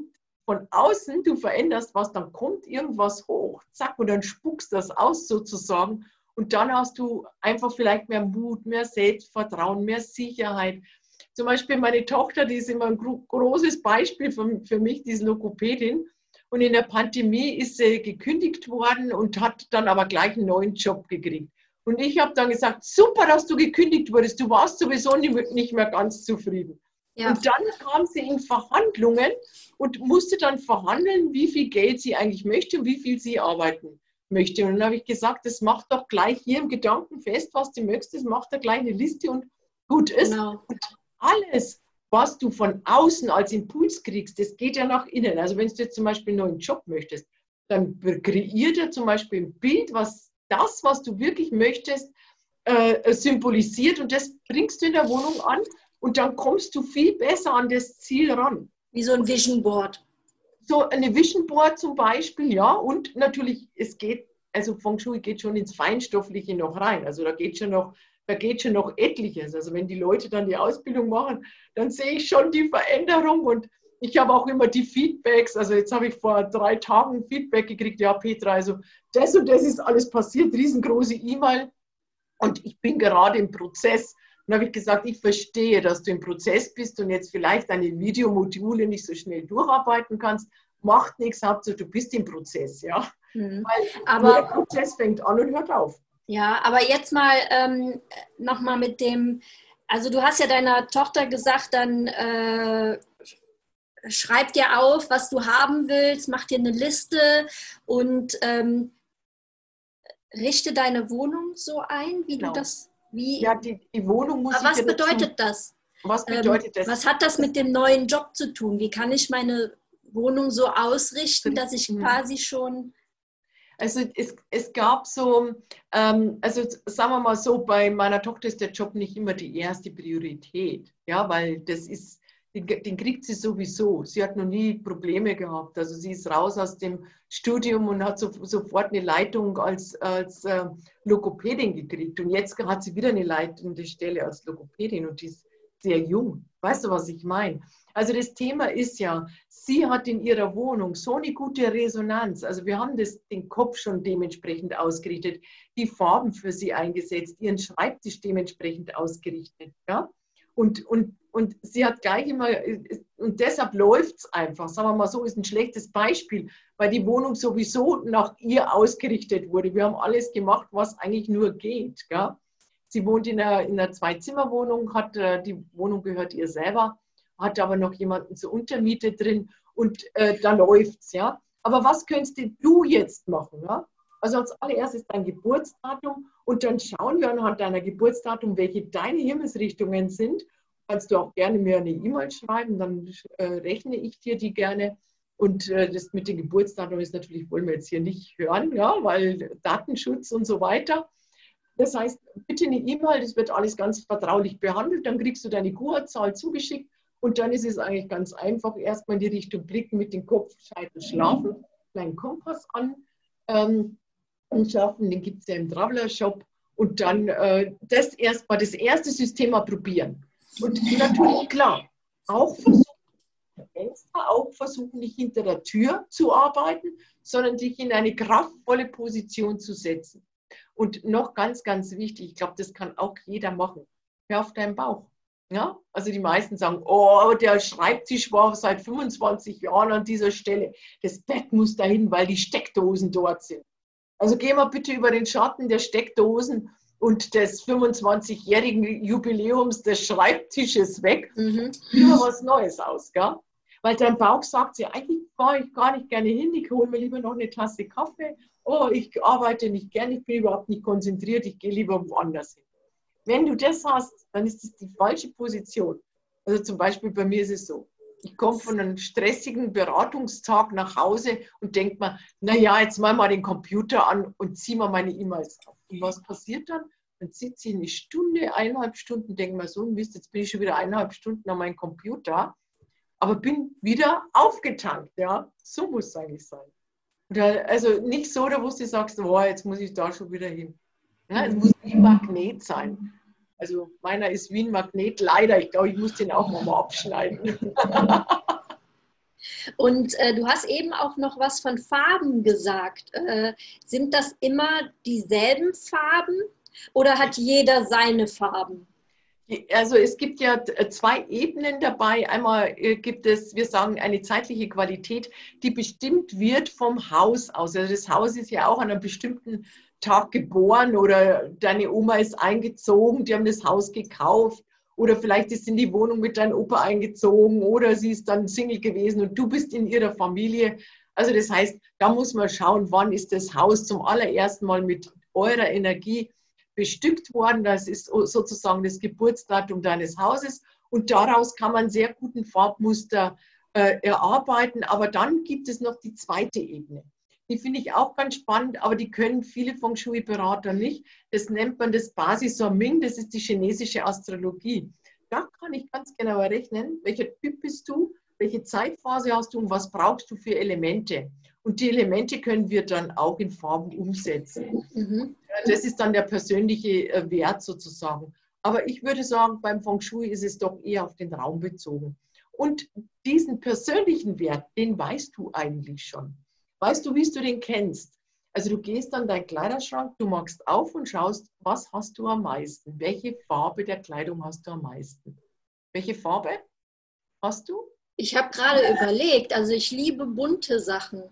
von außen, du veränderst was, dann kommt irgendwas hoch, zack, und dann spuckst das aus sozusagen. Und dann hast du einfach vielleicht mehr Mut, mehr Selbstvertrauen, mehr Sicherheit. Zum Beispiel meine Tochter, die ist immer ein großes Beispiel für, für mich, die ist Logopädin. Und in der Pandemie ist sie gekündigt worden und hat dann aber gleich einen neuen Job gekriegt. Und ich habe dann gesagt, super, dass du gekündigt wurdest, du warst sowieso nicht mehr ganz zufrieden. Ja. Und dann kam sie in Verhandlungen und musste dann verhandeln, wie viel Geld sie eigentlich möchte und wie viel sie arbeiten möchte. Und dann habe ich gesagt, das macht doch gleich hier im Gedanken fest, was du möchtest, das macht da gleich eine Liste und gut ist. Genau. Und alles, was du von außen als Impuls kriegst, das geht ja nach innen. Also wenn du jetzt zum Beispiel einen neuen Job möchtest, dann kreiert er zum Beispiel ein Bild, was das, was du wirklich möchtest, äh, symbolisiert und das bringst du in der Wohnung an und dann kommst du viel besser an das Ziel ran. Wie so ein Vision Board. So eine Vision Board zum Beispiel, ja, und natürlich, es geht, also Feng Shui geht schon ins Feinstoffliche noch rein, also da geht schon noch, da geht schon noch etliches, also wenn die Leute dann die Ausbildung machen, dann sehe ich schon die Veränderung und ich habe auch immer die Feedbacks, also jetzt habe ich vor drei Tagen Feedback gekriegt, ja Petra, also das und das ist alles passiert, riesengroße E-Mail und ich bin gerade im Prozess. Und habe ich gesagt, ich verstehe, dass du im Prozess bist und jetzt vielleicht deine Videomodule nicht so schnell durcharbeiten kannst. Macht nichts, Hauptsache du bist im Prozess, ja. Mhm. Weil aber der Prozess fängt an und hört auf. Ja, aber jetzt mal ähm, nochmal mit dem, also du hast ja deiner Tochter gesagt, dann äh, schreib dir auf, was du haben willst, mach dir eine Liste und ähm, richte deine Wohnung so ein, wie genau. du das... Wie, ja, die, die Wohnung muss aber was bedeutet das? Was bedeutet das? Ähm, was hat das mit dem neuen Job zu tun? Wie kann ich meine Wohnung so ausrichten, dass ich quasi schon... Also es, es gab so, ähm, also sagen wir mal so, bei meiner Tochter ist der Job nicht immer die erste Priorität, ja, weil das ist, den, den kriegt sie sowieso. Sie hat noch nie Probleme gehabt. Also sie ist raus aus dem Studium und hat so, sofort eine Leitung als, als äh, Logopädin gekriegt. Und jetzt hat sie wieder eine leitende Stelle als Logopädin und die ist sehr jung. Weißt du, was ich meine? Also das Thema ist ja, sie hat in ihrer Wohnung so eine gute Resonanz. Also wir haben das, den Kopf schon dementsprechend ausgerichtet, die Farben für sie eingesetzt, ihren Schreibtisch dementsprechend ausgerichtet. Ja? Und, und, und sie hat gleich immer, und deshalb läuft es einfach, sagen wir mal so, ist ein schlechtes Beispiel, weil die Wohnung sowieso nach ihr ausgerichtet wurde. Wir haben alles gemacht, was eigentlich nur geht. Ja? Sie wohnt in einer, in einer Zwei-Zimmer-Wohnung, hat, die Wohnung gehört ihr selber, hat aber noch jemanden zur Untermiete drin und äh, da läuft's, ja. Aber was könntest du jetzt machen, ja? Also als allererstes dein Geburtsdatum und dann schauen wir anhand deiner Geburtsdatum, welche deine Himmelsrichtungen sind. Kannst du auch gerne mir eine E-Mail schreiben, dann äh, rechne ich dir die gerne. Und äh, das mit dem Geburtsdatum ist natürlich, wollen wir jetzt hier nicht hören, ja, weil Datenschutz und so weiter. Das heißt, bitte eine E-Mail, das wird alles ganz vertraulich behandelt, dann kriegst du deine Q R-Zahl zugeschickt. Und dann ist es eigentlich ganz einfach, erstmal in die Richtung blicken, mit dem Kopf, Scheitel, schlafen, kleinen Kompass an ähm, und schaffen, den gibt es ja im Traveler-Shop und dann äh, das erstmal, das erste System mal probieren. Und natürlich, klar, auch versuchen, auch versuchen, nicht hinter der Tür zu arbeiten, sondern dich in eine kraftvolle Position zu setzen. Und noch ganz, ganz wichtig, ich glaube, das kann auch jeder machen, hör auf deinen Bauch. Ja, also die meisten sagen, oh, der Schreibtisch war seit fünfundzwanzig Jahren an dieser Stelle. Das Bett muss dahin, weil die Steckdosen dort sind. Also gehen wir bitte über den Schatten der Steckdosen und des fünfundzwanzigjährigen Jubiläums des Schreibtisches weg. Mhm. Lieber was Neues aus, gell? Weil dein Bauch sagt dir, eigentlich fahre ich gar nicht gerne hin, ich hole mir lieber noch eine Tasse Kaffee. Oh, ich arbeite nicht gerne, ich bin überhaupt nicht konzentriert, ich gehe lieber woanders hin. Wenn du das hast, dann ist das die falsche Position. Also zum Beispiel bei mir ist es so, ich komme von einem stressigen Beratungstag nach Hause und denke mir, naja, jetzt mal mal den Computer an und ziehe mal meine E-Mails auf. Und was passiert dann? Dann sitze ich eine Stunde, eineinhalb Stunden, denke mir so, Mist, jetzt bin ich schon wieder eineinhalb Stunden an meinem Computer, aber bin wieder aufgetankt. Ja? So muss es eigentlich sein. Oder, also nicht so, da wo du sagst, oh, jetzt muss ich da schon wieder hin. Ja, es muss wie ein Magnet sein. Also meiner ist wie ein Magnet, leider. Ich glaube, ich muss den auch mal abschneiden. Und äh, du hast eben auch noch was von Farben gesagt. Äh, sind das immer dieselben Farben oder hat jeder seine Farben? Also es gibt ja zwei Ebenen dabei. Einmal gibt es, wir sagen, eine zeitliche Qualität, die bestimmt wird vom Haus aus. Also das Haus ist ja auch an einem bestimmten Tag geboren oder deine Oma ist eingezogen, die haben das Haus gekauft oder vielleicht ist in die Wohnung mit deinem Opa eingezogen oder sie ist dann Single gewesen und du bist in ihrer Familie. Also das heißt, da muss man schauen, wann ist das Haus zum allerersten Mal mit eurer Energie bestückt worden. Das ist sozusagen das Geburtsdatum deines Hauses und daraus kann man sehr guten Farbmuster äh, erarbeiten. Aber dann gibt es noch die zweite Ebene. Die finde ich auch ganz spannend, aber die können viele Feng Shui-Berater nicht. Das nennt man das Basisoming, das ist die chinesische Astrologie. Da kann ich ganz genau errechnen, welcher Typ bist du, welche Zeitphase hast du und was brauchst du für Elemente. Und die Elemente können wir dann auch in Farben umsetzen. Mhm. Das ist dann der persönliche Wert sozusagen. Aber ich würde sagen, beim Feng Shui ist es doch eher auf den Raum bezogen. Und diesen persönlichen Wert, den weißt du eigentlich schon. Weißt du, wie du den kennst? Also du gehst an deinen Kleiderschrank, du machst auf und schaust, was hast du am meisten? Welche Farbe der Kleidung hast du am meisten? Welche Farbe hast du? Ich habe gerade überlegt, also ich liebe bunte Sachen.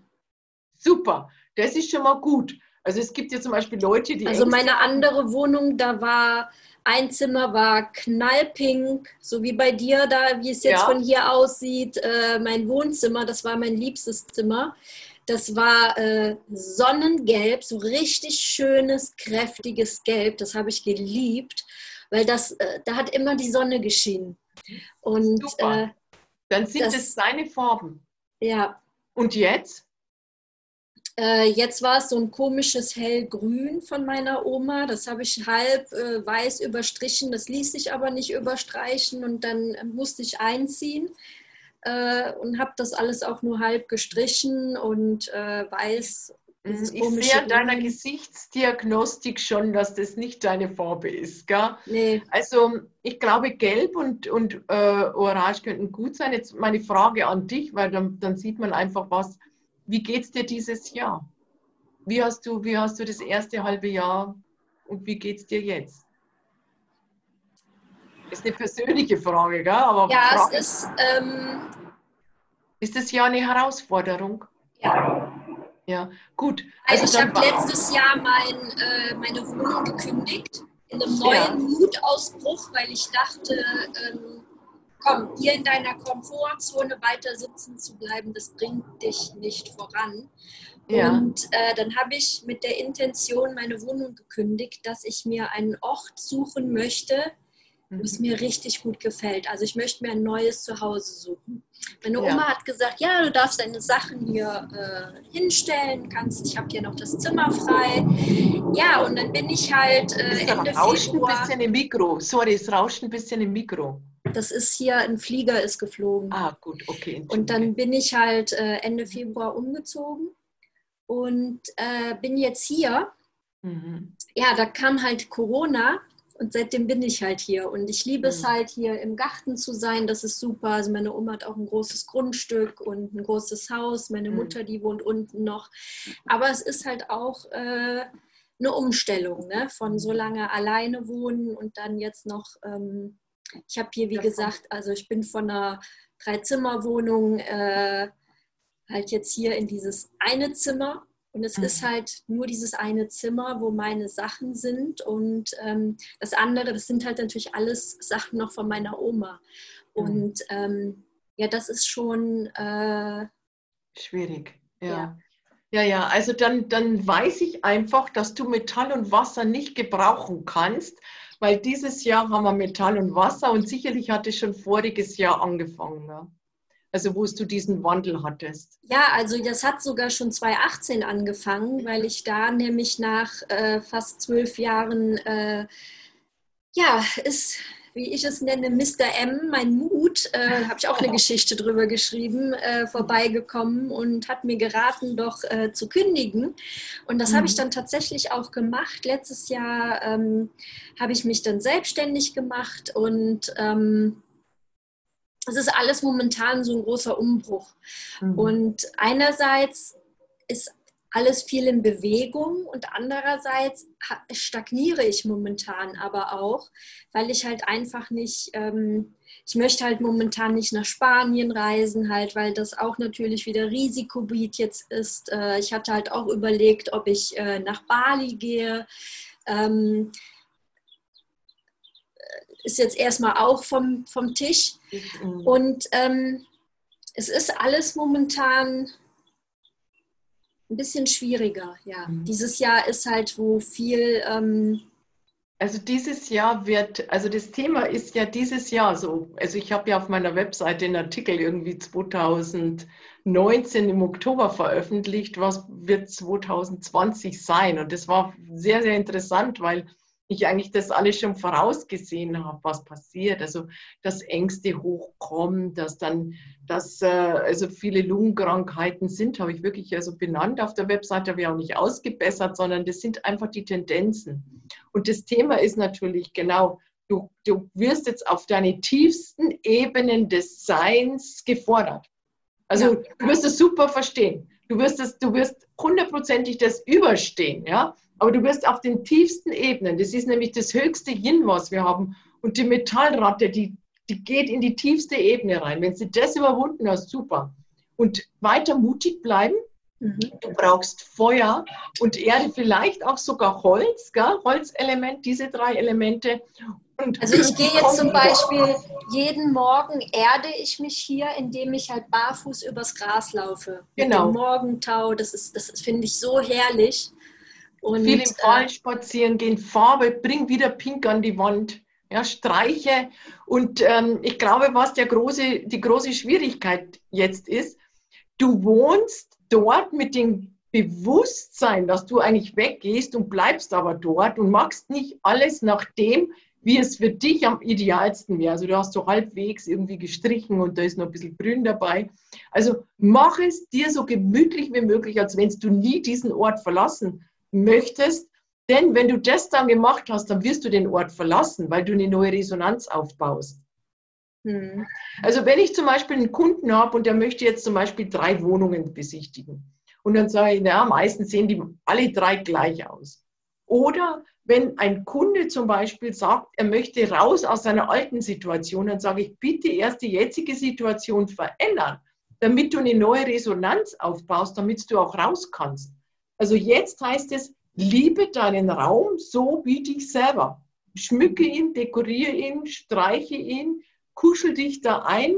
Super, das ist schon mal gut. Also es gibt ja zum Beispiel Leute, die... Also meine andere Wohnung, da war, ein Zimmer war knallpink, so wie bei dir da, wie es jetzt ja. von hier aussieht. Äh, mein Wohnzimmer, das war mein liebstes Zimmer. Das war äh, sonnengelb, so richtig schönes, kräftiges Gelb. Das habe ich geliebt, weil das, äh, da hat immer die Sonne geschienen. Und äh, dann sind das, es deine Farben. Ja. Und jetzt? Äh, jetzt war es so ein komisches hellgrün von meiner Oma. Das habe ich halb äh, weiß überstrichen. Das ließ sich aber nicht überstreichen und dann äh, musste ich einziehen. Äh, und habe das alles auch nur halb gestrichen und äh, weiß. Ich sehe an deiner Gesichtsdiagnostik schon, dass das nicht deine Farbe ist, gell? Nee. Also ich glaube, Gelb und, und äh, Orange könnten gut sein. Jetzt meine Frage an dich, weil dann, dann sieht man einfach was. Wie geht es dir dieses Jahr? Wie hast du, wie hast du das erste halbe Jahr und wie geht es dir jetzt? Das ist eine persönliche Frage, gell? Aber ja, Frage, es ist... Ähm, ist das Jahr eine Herausforderung? Ja. Ja, gut. Also, also ich habe letztes Jahr mein, äh, meine Wohnung gekündigt, in einem neuen ja. Mutausbruch, weil ich dachte, ähm, komm, hier in deiner Komfortzone weiter sitzen zu bleiben, das bringt dich nicht voran. Ja. Und äh, dann habe ich mit der Intention meine Wohnung gekündigt, dass ich mir einen Ort suchen möchte, wo es mir richtig gut gefällt. Also ich möchte mir ein neues Zuhause suchen. Meine Oma ja. hat gesagt, ja, du darfst deine Sachen hier äh, hinstellen, kannst, ich habe hier noch das Zimmer frei. Ja, und dann bin ich halt äh, Ende rauscht Februar... ein bisschen im Mikro. Sorry, es rauscht ein bisschen im Mikro. Das ist hier, ein Flieger ist geflogen. Ah, gut, okay. Und dann bin ich halt äh, Ende Februar umgezogen und äh, bin jetzt hier. Mhm. Ja, da kam halt Corona. Und seitdem bin ich halt hier. Und ich liebe mhm. es halt, hier im Garten zu sein. Das ist super. Also meine Oma hat auch ein großes Grundstück und ein großes Haus. Meine mhm. Mutter, die wohnt unten noch. Aber es ist halt auch äh, eine Umstellung, ne? Von so lange alleine wohnen und dann jetzt noch, ähm, ich habe hier, wie ja, gesagt, also ich bin von einer Drei-Zimmer-Wohnung äh, halt jetzt hier in dieses eine Zimmer. Und es mhm. ist halt nur dieses eine Zimmer, wo meine Sachen sind. Und ähm, das andere, das sind halt natürlich alles Sachen noch von meiner Oma. Und mhm. ähm, ja, das ist schon... Äh, schwierig, ja. ja. Ja, ja, also dann, dann weiß ich einfach, dass du Metall und Wasser nicht gebrauchen kannst, weil dieses Jahr haben wir Metall und Wasser und sicherlich hat es schon voriges Jahr angefangen. Ja? Also wo du diesen Wandel hattest. Ja, also das hat sogar schon zweitausendachtzehn angefangen, weil ich da nämlich nach äh, fast zwölf Jahren, äh, ja, ist, wie ich es nenne, Mister M, mein Mut, äh, habe ich auch eine Geschichte drüber geschrieben, äh, vorbeigekommen und hat mir geraten, doch äh, zu kündigen. Und das mhm. habe ich dann tatsächlich auch gemacht. Letztes Jahr ähm, habe ich mich dann selbstständig gemacht und ähm, es ist alles momentan so ein großer Umbruch. Mhm. Und einerseits ist alles viel in Bewegung und andererseits stagniere ich momentan aber auch, weil ich halt einfach nicht, ähm, ich möchte halt momentan nicht nach Spanien reisen, halt, weil das auch natürlich wieder Risikogebiet jetzt ist. Äh, ich hatte halt auch überlegt, ob ich äh, nach Bali gehe. Ähm, ist jetzt erstmal auch vom, vom Tisch. Mhm. Und ähm, es ist alles momentan ein bisschen schwieriger, ja. Mhm. Dieses Jahr ist halt, wo viel... Ähm, Also dieses Jahr wird, also das Thema ist ja dieses Jahr so, also ich habe ja auf meiner Webseite einen Artikel irgendwie zweitausendneunzehn im Oktober veröffentlicht, was wird zweitausendzwanzig sein? Und das war sehr, sehr interessant, weil ich eigentlich das alles schon vorausgesehen habe, was passiert. Also dass Ängste hochkommen, dass dann, dass äh, also viele Lungenkrankheiten sind, habe ich wirklich also benannt auf der Webseite, habe ich auch nicht ausgebessert, sondern das sind einfach die Tendenzen. Und das Thema ist natürlich genau, du, du wirst jetzt auf deine tiefsten Ebenen des Seins gefordert. Also ja. du wirst es super verstehen. Du wirst es, du wirst hundertprozentig das überstehen, ja. Aber du wirst auf den tiefsten Ebenen, das ist nämlich das höchste Yin, was wir haben. Und die Metallratte, die, die geht in die tiefste Ebene rein. Wenn du das überwunden hast, super. Und weiter mutig bleiben. Mhm. Du brauchst Feuer und Erde, vielleicht auch sogar Holz, gell? Holzelement, diese drei Elemente. Und Also ich gehe jetzt zum Beispiel, jeden Morgen erde ich mich hier, indem ich halt barfuß übers Gras laufe. Mit dem genau. Morgentau, das ist, das finde ich so herrlich. Und, Viel im Wald äh, spazieren gehen, Farbe, bring wieder Pink an die Wand, ja, streiche. Und ähm, ich glaube, was der große, die große Schwierigkeit jetzt ist, du wohnst dort mit dem Bewusstsein, dass du eigentlich weggehst und bleibst aber dort und machst nicht alles nach dem, wie es für dich am idealsten wäre. Also du hast so halbwegs irgendwie gestrichen und da ist noch ein bisschen Grün dabei. Also mach es dir so gemütlich wie möglich, als wenn du nie diesen Ort verlassen möchtest. Denn wenn du das dann gemacht hast, dann wirst du den Ort verlassen, weil du eine neue Resonanz aufbaust. hm. Also wenn ich zum Beispiel einen Kunden habe und der möchte jetzt zum Beispiel drei Wohnungen besichtigen und dann sage ich, na, meistens sehen die alle drei gleich aus. Oder wenn ein Kunde zum Beispiel sagt, er möchte raus aus seiner alten Situation, dann sage ich, bitte erst die jetzige Situation verändern, damit du eine neue Resonanz aufbaust, damit du auch raus kannst. Also jetzt heißt es, liebe deinen Raum so wie dich selber. Schmücke ihn, dekoriere ihn, streiche ihn, kuschel dich da ein,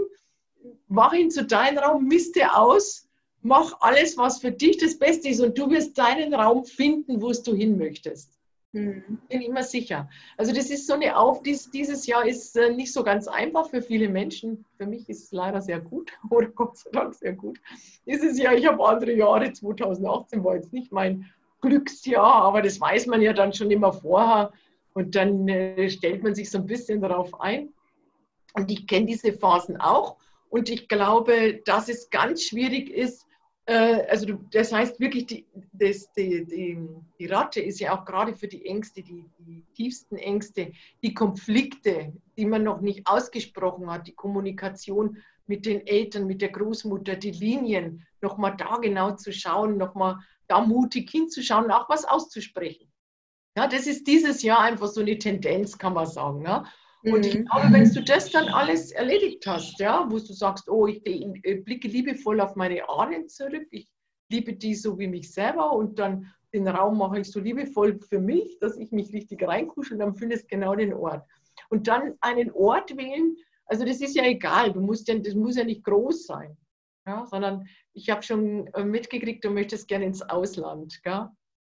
mach ihn zu deinem Raum, miste aus, mach alles, was für dich das Beste ist und du wirst deinen Raum finden, wo du hin möchtest. Hm. Bin immer sicher. Also das ist so eine Auf, dies, dieses Jahr ist äh, nicht so ganz einfach für viele Menschen. Für mich ist es leider sehr gut oder Gott sei Dank sehr gut. Dieses Jahr, ich habe andere Jahre, zweitausendachtzehn war jetzt nicht mein Glücksjahr, aber das weiß man ja dann schon immer vorher und dann äh, stellt man sich so ein bisschen darauf ein. Und ich kenne diese Phasen auch. Und ich glaube, dass es ganz schwierig ist. Äh, also das heißt wirklich, die, das, die, die, die Ratte ist ja auch gerade für die Ängste, die, die tiefsten Ängste, die Konflikte, die man noch nicht ausgesprochen hat, die Kommunikation mit den Eltern, mit der Großmutter, die Linien, nochmal da genau zu schauen, nochmal da mutig hinzuschauen, auch was auszusprechen. Ja, das ist dieses Jahr einfach so eine Tendenz, kann man sagen. Ja? Und ich Hm. glaube, wenn du das dann alles erledigt hast, ja, wo du sagst, oh, ich blicke liebevoll auf meine Ahnen zurück, ich liebe die so wie mich selber und dann den Raum mache ich so liebevoll für mich, dass ich mich richtig reinkuschel, dann findest du genau den Ort. Und dann einen Ort wählen, also das ist ja egal, du musst ja, das muss ja nicht groß sein, ja, sondern ich habe schon mitgekriegt, du möchtest gerne ins Ausland, gell?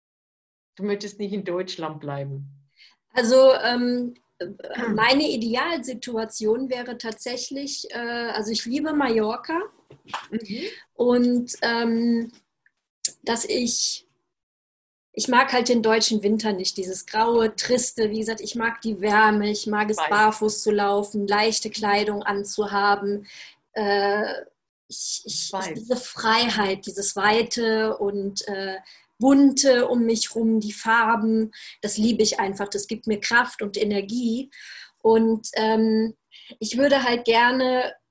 Du möchtest nicht in Deutschland bleiben. Also ähm, meine Idealsituation wäre tatsächlich, äh, also ich liebe Mallorca Mhm. und ähm, dass ich, ich mag halt den deutschen Winter nicht, dieses graue, triste, wie gesagt, ich mag die Wärme, ich mag es Weiß. barfuß zu laufen, leichte Kleidung anzuhaben, äh, ich, ich, ich, diese Freiheit, dieses Weite und äh, Bunte um mich rum, die Farben, das liebe ich einfach, das gibt mir Kraft und Energie und ähm, ich würde halt gerne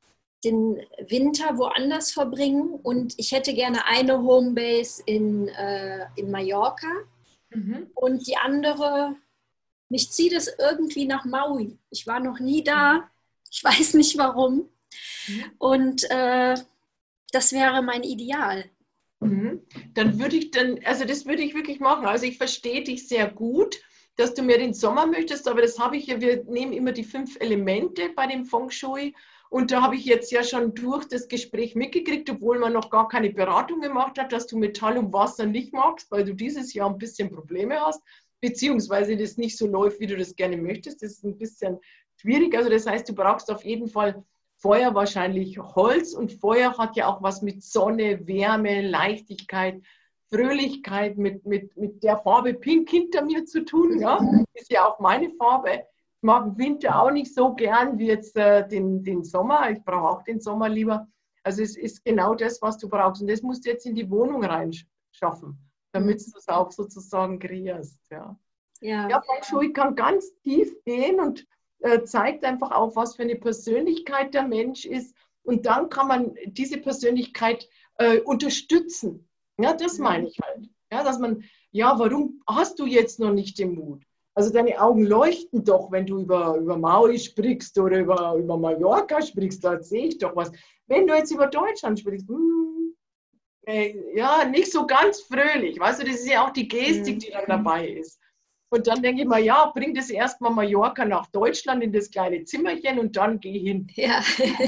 den Winter woanders verbringen und ich hätte gerne eine Homebase in, äh, in Mallorca Mhm. und die andere, mich zieht es irgendwie nach Maui. Ich war noch nie da, ich weiß nicht warum Mhm. und äh, das wäre mein Ideal. Mhm. Dann würde ich dann, also das würde ich wirklich machen. Also ich verstehe dich sehr gut, dass du mehr den Sommer möchtest, aber das habe ich ja, wir nehmen immer die fünf Elemente bei dem Feng Shui und da habe ich jetzt ja schon durch das Gespräch mitgekriegt, obwohl man noch gar keine Beratung gemacht hat, dass du Metall und Wasser nicht magst, weil du dieses Jahr ein bisschen Probleme hast, beziehungsweise das nicht so läuft, wie du das gerne möchtest. Das ist ein bisschen schwierig. Also das heißt, du brauchst auf jeden Fall Feuer, wahrscheinlich Holz, und Feuer hat ja auch was mit Sonne, Wärme, Leichtigkeit, Fröhlichkeit, mit, mit, mit der Farbe Pink hinter mir zu tun. Ja? Ist ja auch meine Farbe. Ich mag den Winter auch nicht so gern wie jetzt äh, den, den Sommer. Ich brauche auch den Sommer lieber. Also es ist genau das, was du brauchst. Und das musst du jetzt in die Wohnung reinschaffen, damit du es auch sozusagen kreierst. Ja, Ja. ja, Feng Shui kann ganz tief gehen und äh, zeigt einfach auch, was für eine Persönlichkeit der Mensch ist. Und dann kann man diese Persönlichkeit äh, unterstützen. Ja, das meine ich halt. Ja, dass man, ja, warum hast du jetzt noch nicht den Mut? Also deine Augen leuchten doch, wenn du über, über Maui sprichst oder über, über Mallorca sprichst, da sehe ich doch was. Wenn du jetzt über Deutschland sprichst, hm, äh, ja, nicht so ganz fröhlich. Weißt du, das ist ja auch die Gestik, die dann dabei ist. Und dann denke ich mal, ja, bring das erstmal Mallorca nach Deutschland in das kleine Zimmerchen und dann geh hin. Ja.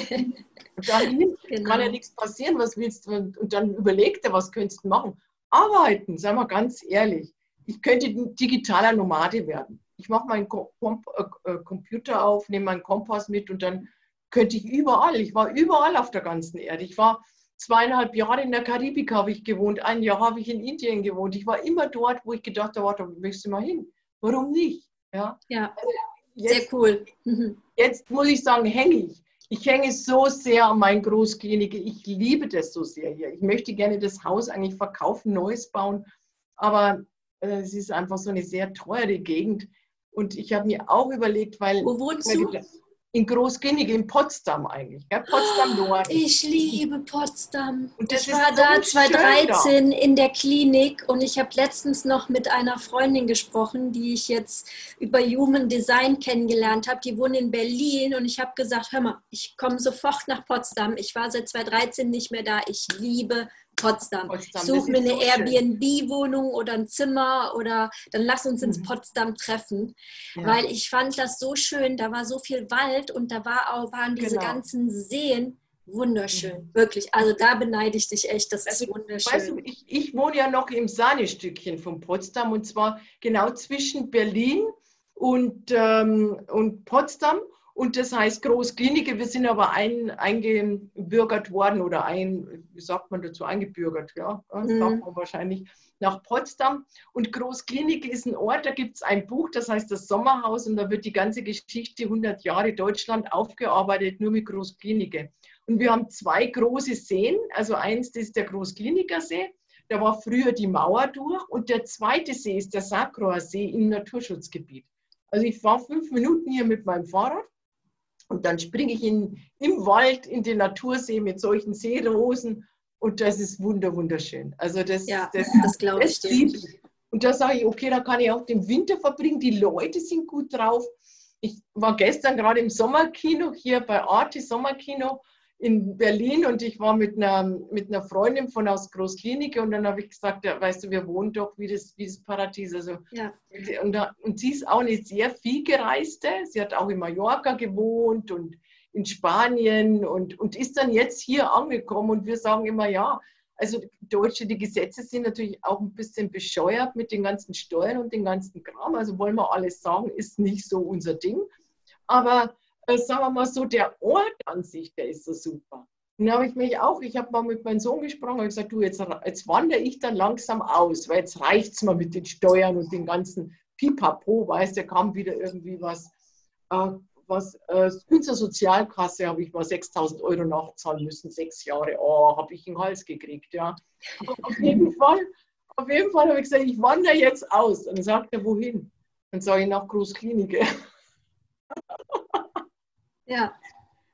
Und dahin Genau. kann ja nichts passieren, was willst du? Und, und dann überleg dir, was könntest du machen? Arbeiten, sagen wir ganz ehrlich. Ich könnte ein digitaler Nomade werden. Ich mache meinen Kom äh, Computer auf, nehme meinen Kompass mit und dann könnte ich überall, ich war überall auf der ganzen Erde. Ich war zweieinhalb Jahre in der Karibik habe ich gewohnt, ein Jahr habe ich in Indien gewohnt. Ich war immer dort, wo ich gedacht habe, da möchtest du mal hin. Warum nicht? Ja, ja. also jetzt, sehr cool. Jetzt muss ich sagen, hänge ich. Ich hänge so sehr an mein Großklinike. Ich liebe das so sehr hier. Ich möchte gerne das Haus eigentlich verkaufen, Neues bauen. Aber äh, es ist einfach so eine sehr teure Gegend. Und ich habe mir auch überlegt, weil... Wo wohnst du? In Großklinike, in Potsdam eigentlich. Ja, Potsdam Nord. Ich liebe Potsdam. Und das ich ist war so da schön zweitausenddreizehn da. in der Klinik und ich habe letztens noch mit einer Freundin gesprochen, die ich jetzt über Human Design kennengelernt habe. Die wohnt in Berlin und ich habe gesagt, hör mal, ich komme sofort nach Potsdam. Ich war seit zweitausenddreizehn nicht mehr da. Ich liebe Potsdam. Potsdam, Ich suche mir eine so Airbnb-Wohnung oder ein Zimmer oder dann lass uns ins Mhm. Potsdam treffen, Ja. weil ich fand das so schön. Da war so viel Wald und da war auch, waren diese Genau. ganzen Seen wunderschön, Mhm. wirklich. Also da beneide ich dich echt, das Also, ist wunderschön. weißt du, ich, ich wohne ja noch im Sahnestückchen von Potsdam und zwar genau zwischen Berlin und, ähm, und Potsdam. Und das heißt Großklinike. Wir sind aber ein, eingebürgert worden oder ein, wie sagt man dazu, eingebürgert, ja, das Mhm. sagt man wahrscheinlich, nach Potsdam. Und Großklinike ist ein Ort, da gibt es ein Buch, das heißt das Sommerhaus und da wird die ganze Geschichte hundert Jahre Deutschland aufgearbeitet, nur mit Großklinike. Und wir haben zwei große Seen, also eins, das ist der Großkliniker See, da war früher die Mauer durch und der zweite See ist der Sakroer See im Naturschutzgebiet. Also ich fahre fünf Minuten hier mit meinem Fahrrad und dann springe ich in, im Wald in den Natursee mit solchen Seerosen und das ist wunder, wunderschön. Also das, Ja, das, das glaube ich das dir. liebe ich. Und da sage ich, okay, da kann ich auch den Winter verbringen, die Leute sind gut drauf. Ich war gestern gerade im Sommerkino, hier bei Arte Sommerkino in Berlin und ich war mit einer, mit einer Freundin von aus Großklinike und dann habe ich gesagt, ja, weißt du, wir wohnen doch wie das, wie das Paradies. Also, Ja. und, da, und sie ist auch eine sehr viel gereiste. Sie hat auch in Mallorca gewohnt und in Spanien und, und ist dann jetzt hier angekommen und wir sagen immer, ja, also Deutsche, die Gesetze sind natürlich auch ein bisschen bescheuert mit den ganzen Steuern und den ganzen Kram. Also wollen wir alles sagen, ist nicht so unser Ding. Aber äh, sagen wir mal so, der Ort an sich, der ist so super. Und da habe ich mich auch, ich habe mal mit meinem Sohn gesprochen und gesagt, du, jetzt, jetzt wandere ich dann langsam aus, weil jetzt reicht es mal mit den Steuern und den ganzen Pipapo, weißt du, da kam wieder irgendwie was, äh, was äh, Künstler Sozialkasse habe ich mal sechstausend Euro nachzahlen müssen, sechs Jahre, oh, habe ich einen Hals gekriegt, ja. Aber auf jeden Fall, auf jeden Fall habe ich gesagt, ich wandere jetzt aus. Und dann sagt er, wohin? Dann sage ich, nach Großklinike. Ja.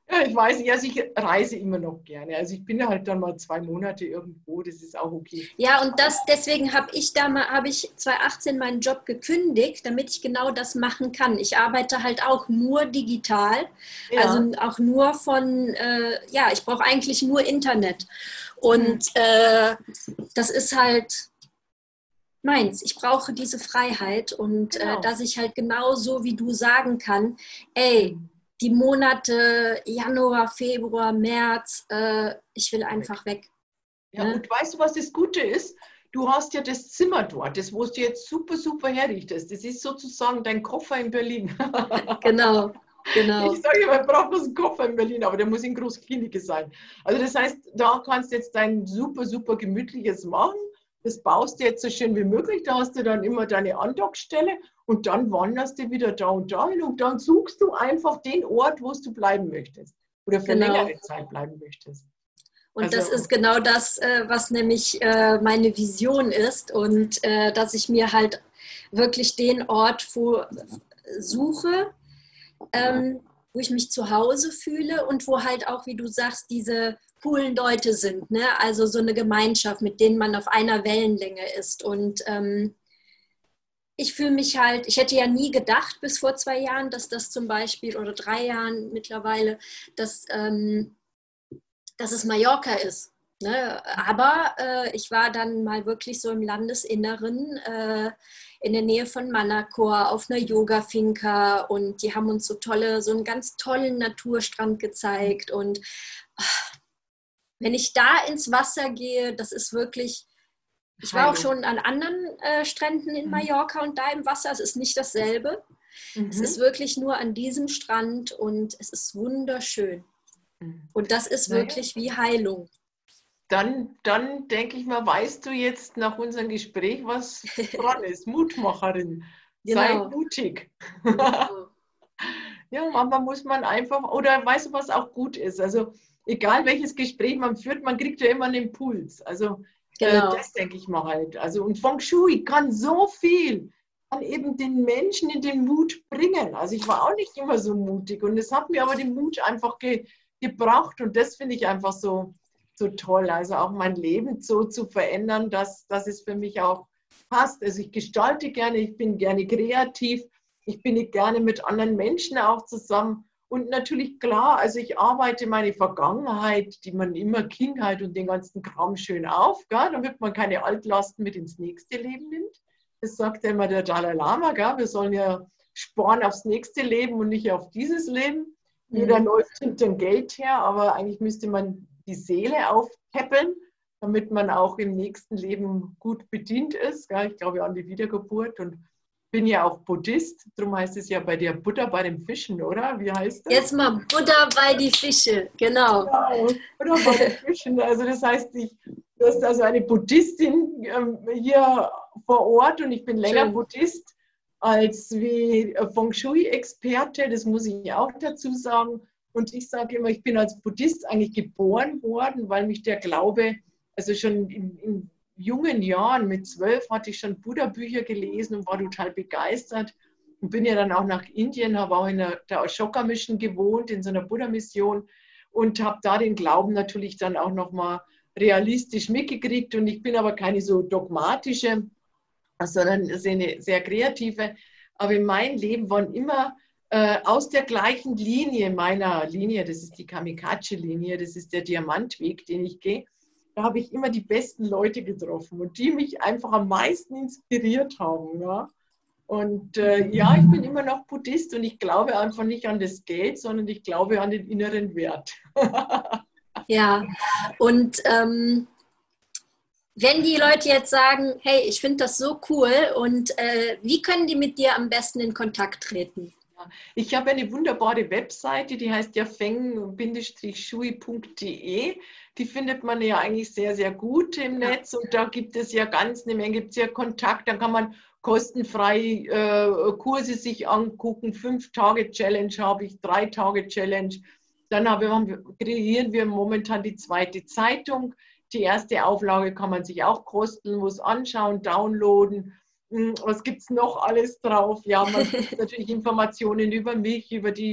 Ja, ich weiß nicht, also ich reise immer noch gerne. Also ich bin ja halt dann mal zwei Monate irgendwo, das ist auch okay. Ja, und das, deswegen habe ich da mal, habe ich zwanzig achtzehn meinen Job gekündigt, damit ich genau das machen kann. Ich arbeite halt auch nur digital, Ja. also auch nur von, äh, ja, ich brauche eigentlich nur Internet. Hm. Und äh, das ist halt meins. Ich brauche diese Freiheit und äh, Genau. dass ich halt genau so wie du sagen kann, ey, Hm. die Monate Januar, Februar, März, äh, ich will einfach weg. Ja, Ne? und weißt du, was das Gute ist? Du hast ja das Zimmer dort, das, wo du jetzt super, super herrichtest. Das ist sozusagen dein Koffer in Berlin. Genau, Ich genau. sage immer, man braucht bloß einen Koffer in Berlin, aber der muss in Großklinike sein. Also das heißt, da kannst du jetzt dein super, super gemütliches machen. Das baust du jetzt so schön wie möglich. Da hast du dann immer deine Andockstelle und dann wanderst du wieder da und dahin und dann suchst du einfach den Ort, wo du bleiben möchtest oder für Genau. längere Zeit bleiben möchtest. Und das ist Also, genau das, äh, was nämlich äh, meine Vision ist und äh, dass ich mir halt wirklich den Ort wo, suche, ähm, wo ich mich zu Hause fühle und wo halt auch, wie du sagst, diese coolen Leute sind. Ne? Also so eine Gemeinschaft, mit denen man auf einer Wellenlänge ist. Und ähm, ich fühle mich halt, ich hätte ja nie gedacht bis vor zwei Jahren, dass das zum Beispiel, oder drei Jahren mittlerweile, dass, ähm, dass es Mallorca ist. Ne? Aber äh, ich war dann mal wirklich so im Landesinneren, äh, in der Nähe von Manacor, auf einer Yoga-Finca und die haben uns so tolle, so einen ganz tollen Naturstrand gezeigt. Und ach, wenn ich da ins Wasser gehe, das ist wirklich, ich war auch Heilung. schon an anderen äh, Stränden in Mhm. Mallorca und da im Wasser, es ist nicht dasselbe. Es ist Mhm. wirklich nur an diesem Strand und es ist wunderschön. Mhm. Und das ist Naja, wirklich wie Heilung. dann, dann denke ich mal, weißt du jetzt nach unserem Gespräch, was dran ist. Mutmacherin, sei Genau, mutig. genau, Ja, manchmal muss man einfach, oder weißt du, was auch gut ist? Also, egal welches Gespräch man führt, man kriegt ja immer einen Impuls. Also, äh, genau. das denke ich mal halt. Also, und Feng Shui kann so viel, kann eben den Menschen in den Mut bringen. Also, ich war auch nicht immer so mutig und es hat mir aber den Mut einfach ge gebracht und das finde ich einfach so, so toll. Also, auch mein Leben so zu verändern, dass, dass es für mich auch passt. Also, ich gestalte gerne, ich bin gerne kreativ. Ich bin nicht gerne mit anderen Menschen auch zusammen. Und natürlich klar, also ich arbeite meine Vergangenheit, die man immer Kindheit und den ganzen Kram schön auf, gell, damit man keine Altlasten mit ins nächste Leben nimmt. Das sagt ja immer der Dalai Lama, gell, wir sollen ja sparen aufs nächste Leben und nicht auf dieses Leben. Jeder Mhm. läuft hinter dem Geld her, aber eigentlich müsste man die Seele aufpäppeln, damit man auch im nächsten Leben gut bedient ist. Gell. Ich glaube an die Wiedergeburt und bin ja auch Buddhist, darum heißt es ja bei dir Butter bei den Fischen, oder? Wie heißt Jetzt das? mal Butter bei die Fische, genau. Genau, Butter bei den Fischen. Also das heißt, ich, du hast also eine Buddhistin ähm, hier vor Ort und ich bin länger Schön. Buddhist als wie Feng Shui-Experte, das muss ich auch dazu sagen. Und ich sage immer, ich bin als Buddhist eigentlich geboren worden, weil mich der Glaube, also schon in, in jungen Jahren, mit zwölf hatte ich schon Buddha-Bücher gelesen und war total begeistert. Und bin ja dann auch nach Indien, habe auch in der, der Ashoka-Mission gewohnt, in so einer Buddha-Mission und habe da den Glauben natürlich dann auch nochmal realistisch mitgekriegt. Und ich bin aber keine so dogmatische, sondern eine sehr kreative. Aber in meinem Leben waren immer äh, aus der gleichen Linie meiner Linie, das ist die Kamikaze-Linie, das ist der Diamantweg, den ich gehe, da habe ich immer die besten Leute getroffen und die mich einfach am meisten inspiriert haben. Ja? Und äh, ja, ich bin immer noch Buddhist und ich glaube einfach nicht an das Geld, sondern ich glaube an den inneren Wert. Ja, und ähm, wenn die Leute jetzt sagen, hey, ich finde das so cool und äh, wie können die mit dir am besten in Kontakt treten? Ich habe eine wunderbare Webseite, die heißt ja feng shui punkt de. Die findet man ja eigentlich sehr, sehr gut im Ja, Netz und da gibt es ja ganz eine Menge, gibt es ja Kontakt, da kann man kostenfrei äh, Kurse sich angucken, Fünf-Tage-Challenge habe ich, Drei-Tage-Challenge. Dann haben wir, kreieren wir momentan die zweite Zeitung. Die erste Auflage kann man sich auch kostenlos anschauen, downloaden. Was gibt es noch alles drauf? Ja, man findet natürlich Informationen über mich, über die,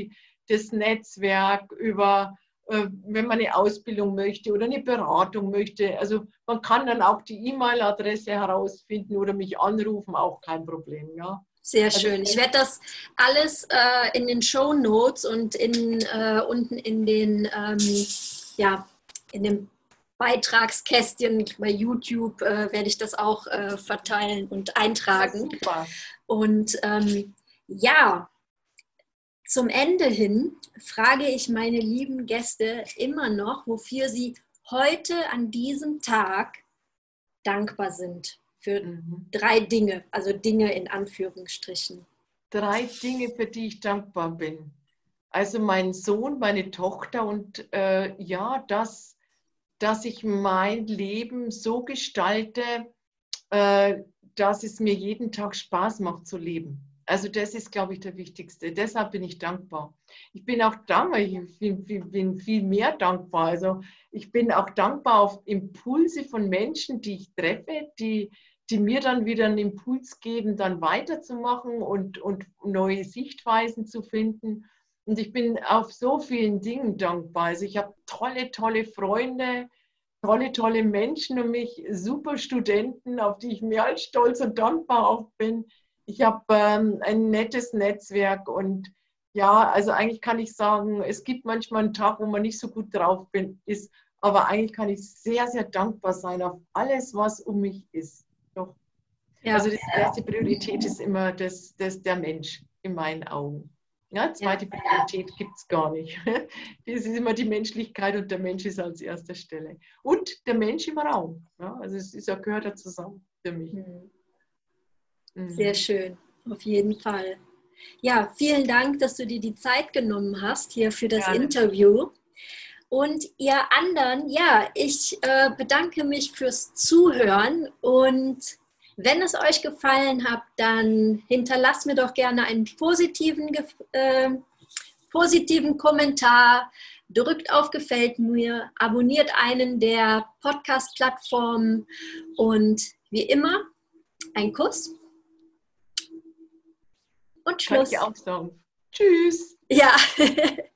das Netzwerk, über, äh, wenn man eine Ausbildung möchte oder eine Beratung möchte. Also man kann dann auch die E-Mail-Adresse herausfinden oder mich anrufen, auch kein Problem. Ja. Sehr Also, schön. Ich werde das alles äh, in den Shownotes und in, äh, unten in den, ähm, ja, in dem Beitragskästchen bei YouTube äh, werde ich das auch äh, verteilen und eintragen. Super. Und ähm, ja, zum Ende hin frage ich meine lieben Gäste immer noch, wofür sie heute an diesem Tag dankbar sind. Für Mhm. drei Dinge, also Dinge in Anführungsstrichen. Drei Dinge, für die ich dankbar bin. Also mein Sohn, meine Tochter und äh, ja, dass, dass ich mein Leben so gestalte, äh, dass es mir jeden Tag Spaß macht zu leben. Also das ist, glaube ich, der wichtigste. Deshalb bin ich dankbar. Ich bin auch dankbar, ich bin, bin viel mehr dankbar. Also ich bin auch dankbar auf Impulse von Menschen, die ich treffe, die, die mir dann wieder einen Impuls geben, dann weiterzumachen und, und neue Sichtweisen zu finden. Und ich bin auf so vielen Dingen dankbar. Also ich habe tolle, tolle Freunde, tolle, tolle Menschen um mich, super Studenten, auf die ich mehr als stolz und dankbar auch bin. Ich habe ähm, ein nettes Netzwerk und ja, also eigentlich kann ich sagen, es gibt manchmal einen Tag, wo man nicht so gut drauf bin, ist, aber eigentlich kann ich sehr, sehr dankbar sein auf alles, was um mich ist. Doch. Ja. Also die erste Priorität ist immer das, das, der Mensch in meinen Augen. Ja, zweite ja. Priorität gibt es gar nicht. Das ist immer die Menschlichkeit und der Mensch ist als erster Stelle. Und der Mensch im Raum. Ja, also es ist, gehört da zusammen für mich. Sehr schön, auf jeden Fall. Ja, vielen Dank, dass du dir die Zeit genommen hast hier für das Gerne. Interview. Und ihr anderen, ja, ich äh, bedanke mich fürs Zuhören und wenn es euch gefallen hat, dann hinterlasst mir doch gerne einen positiven, äh, positiven Kommentar, drückt auf Gefällt mir, abonniert einen der Podcast-Plattformen und wie immer, ein Kuss und Schluss. Kann ich auch sagen. Tschüss. Ja.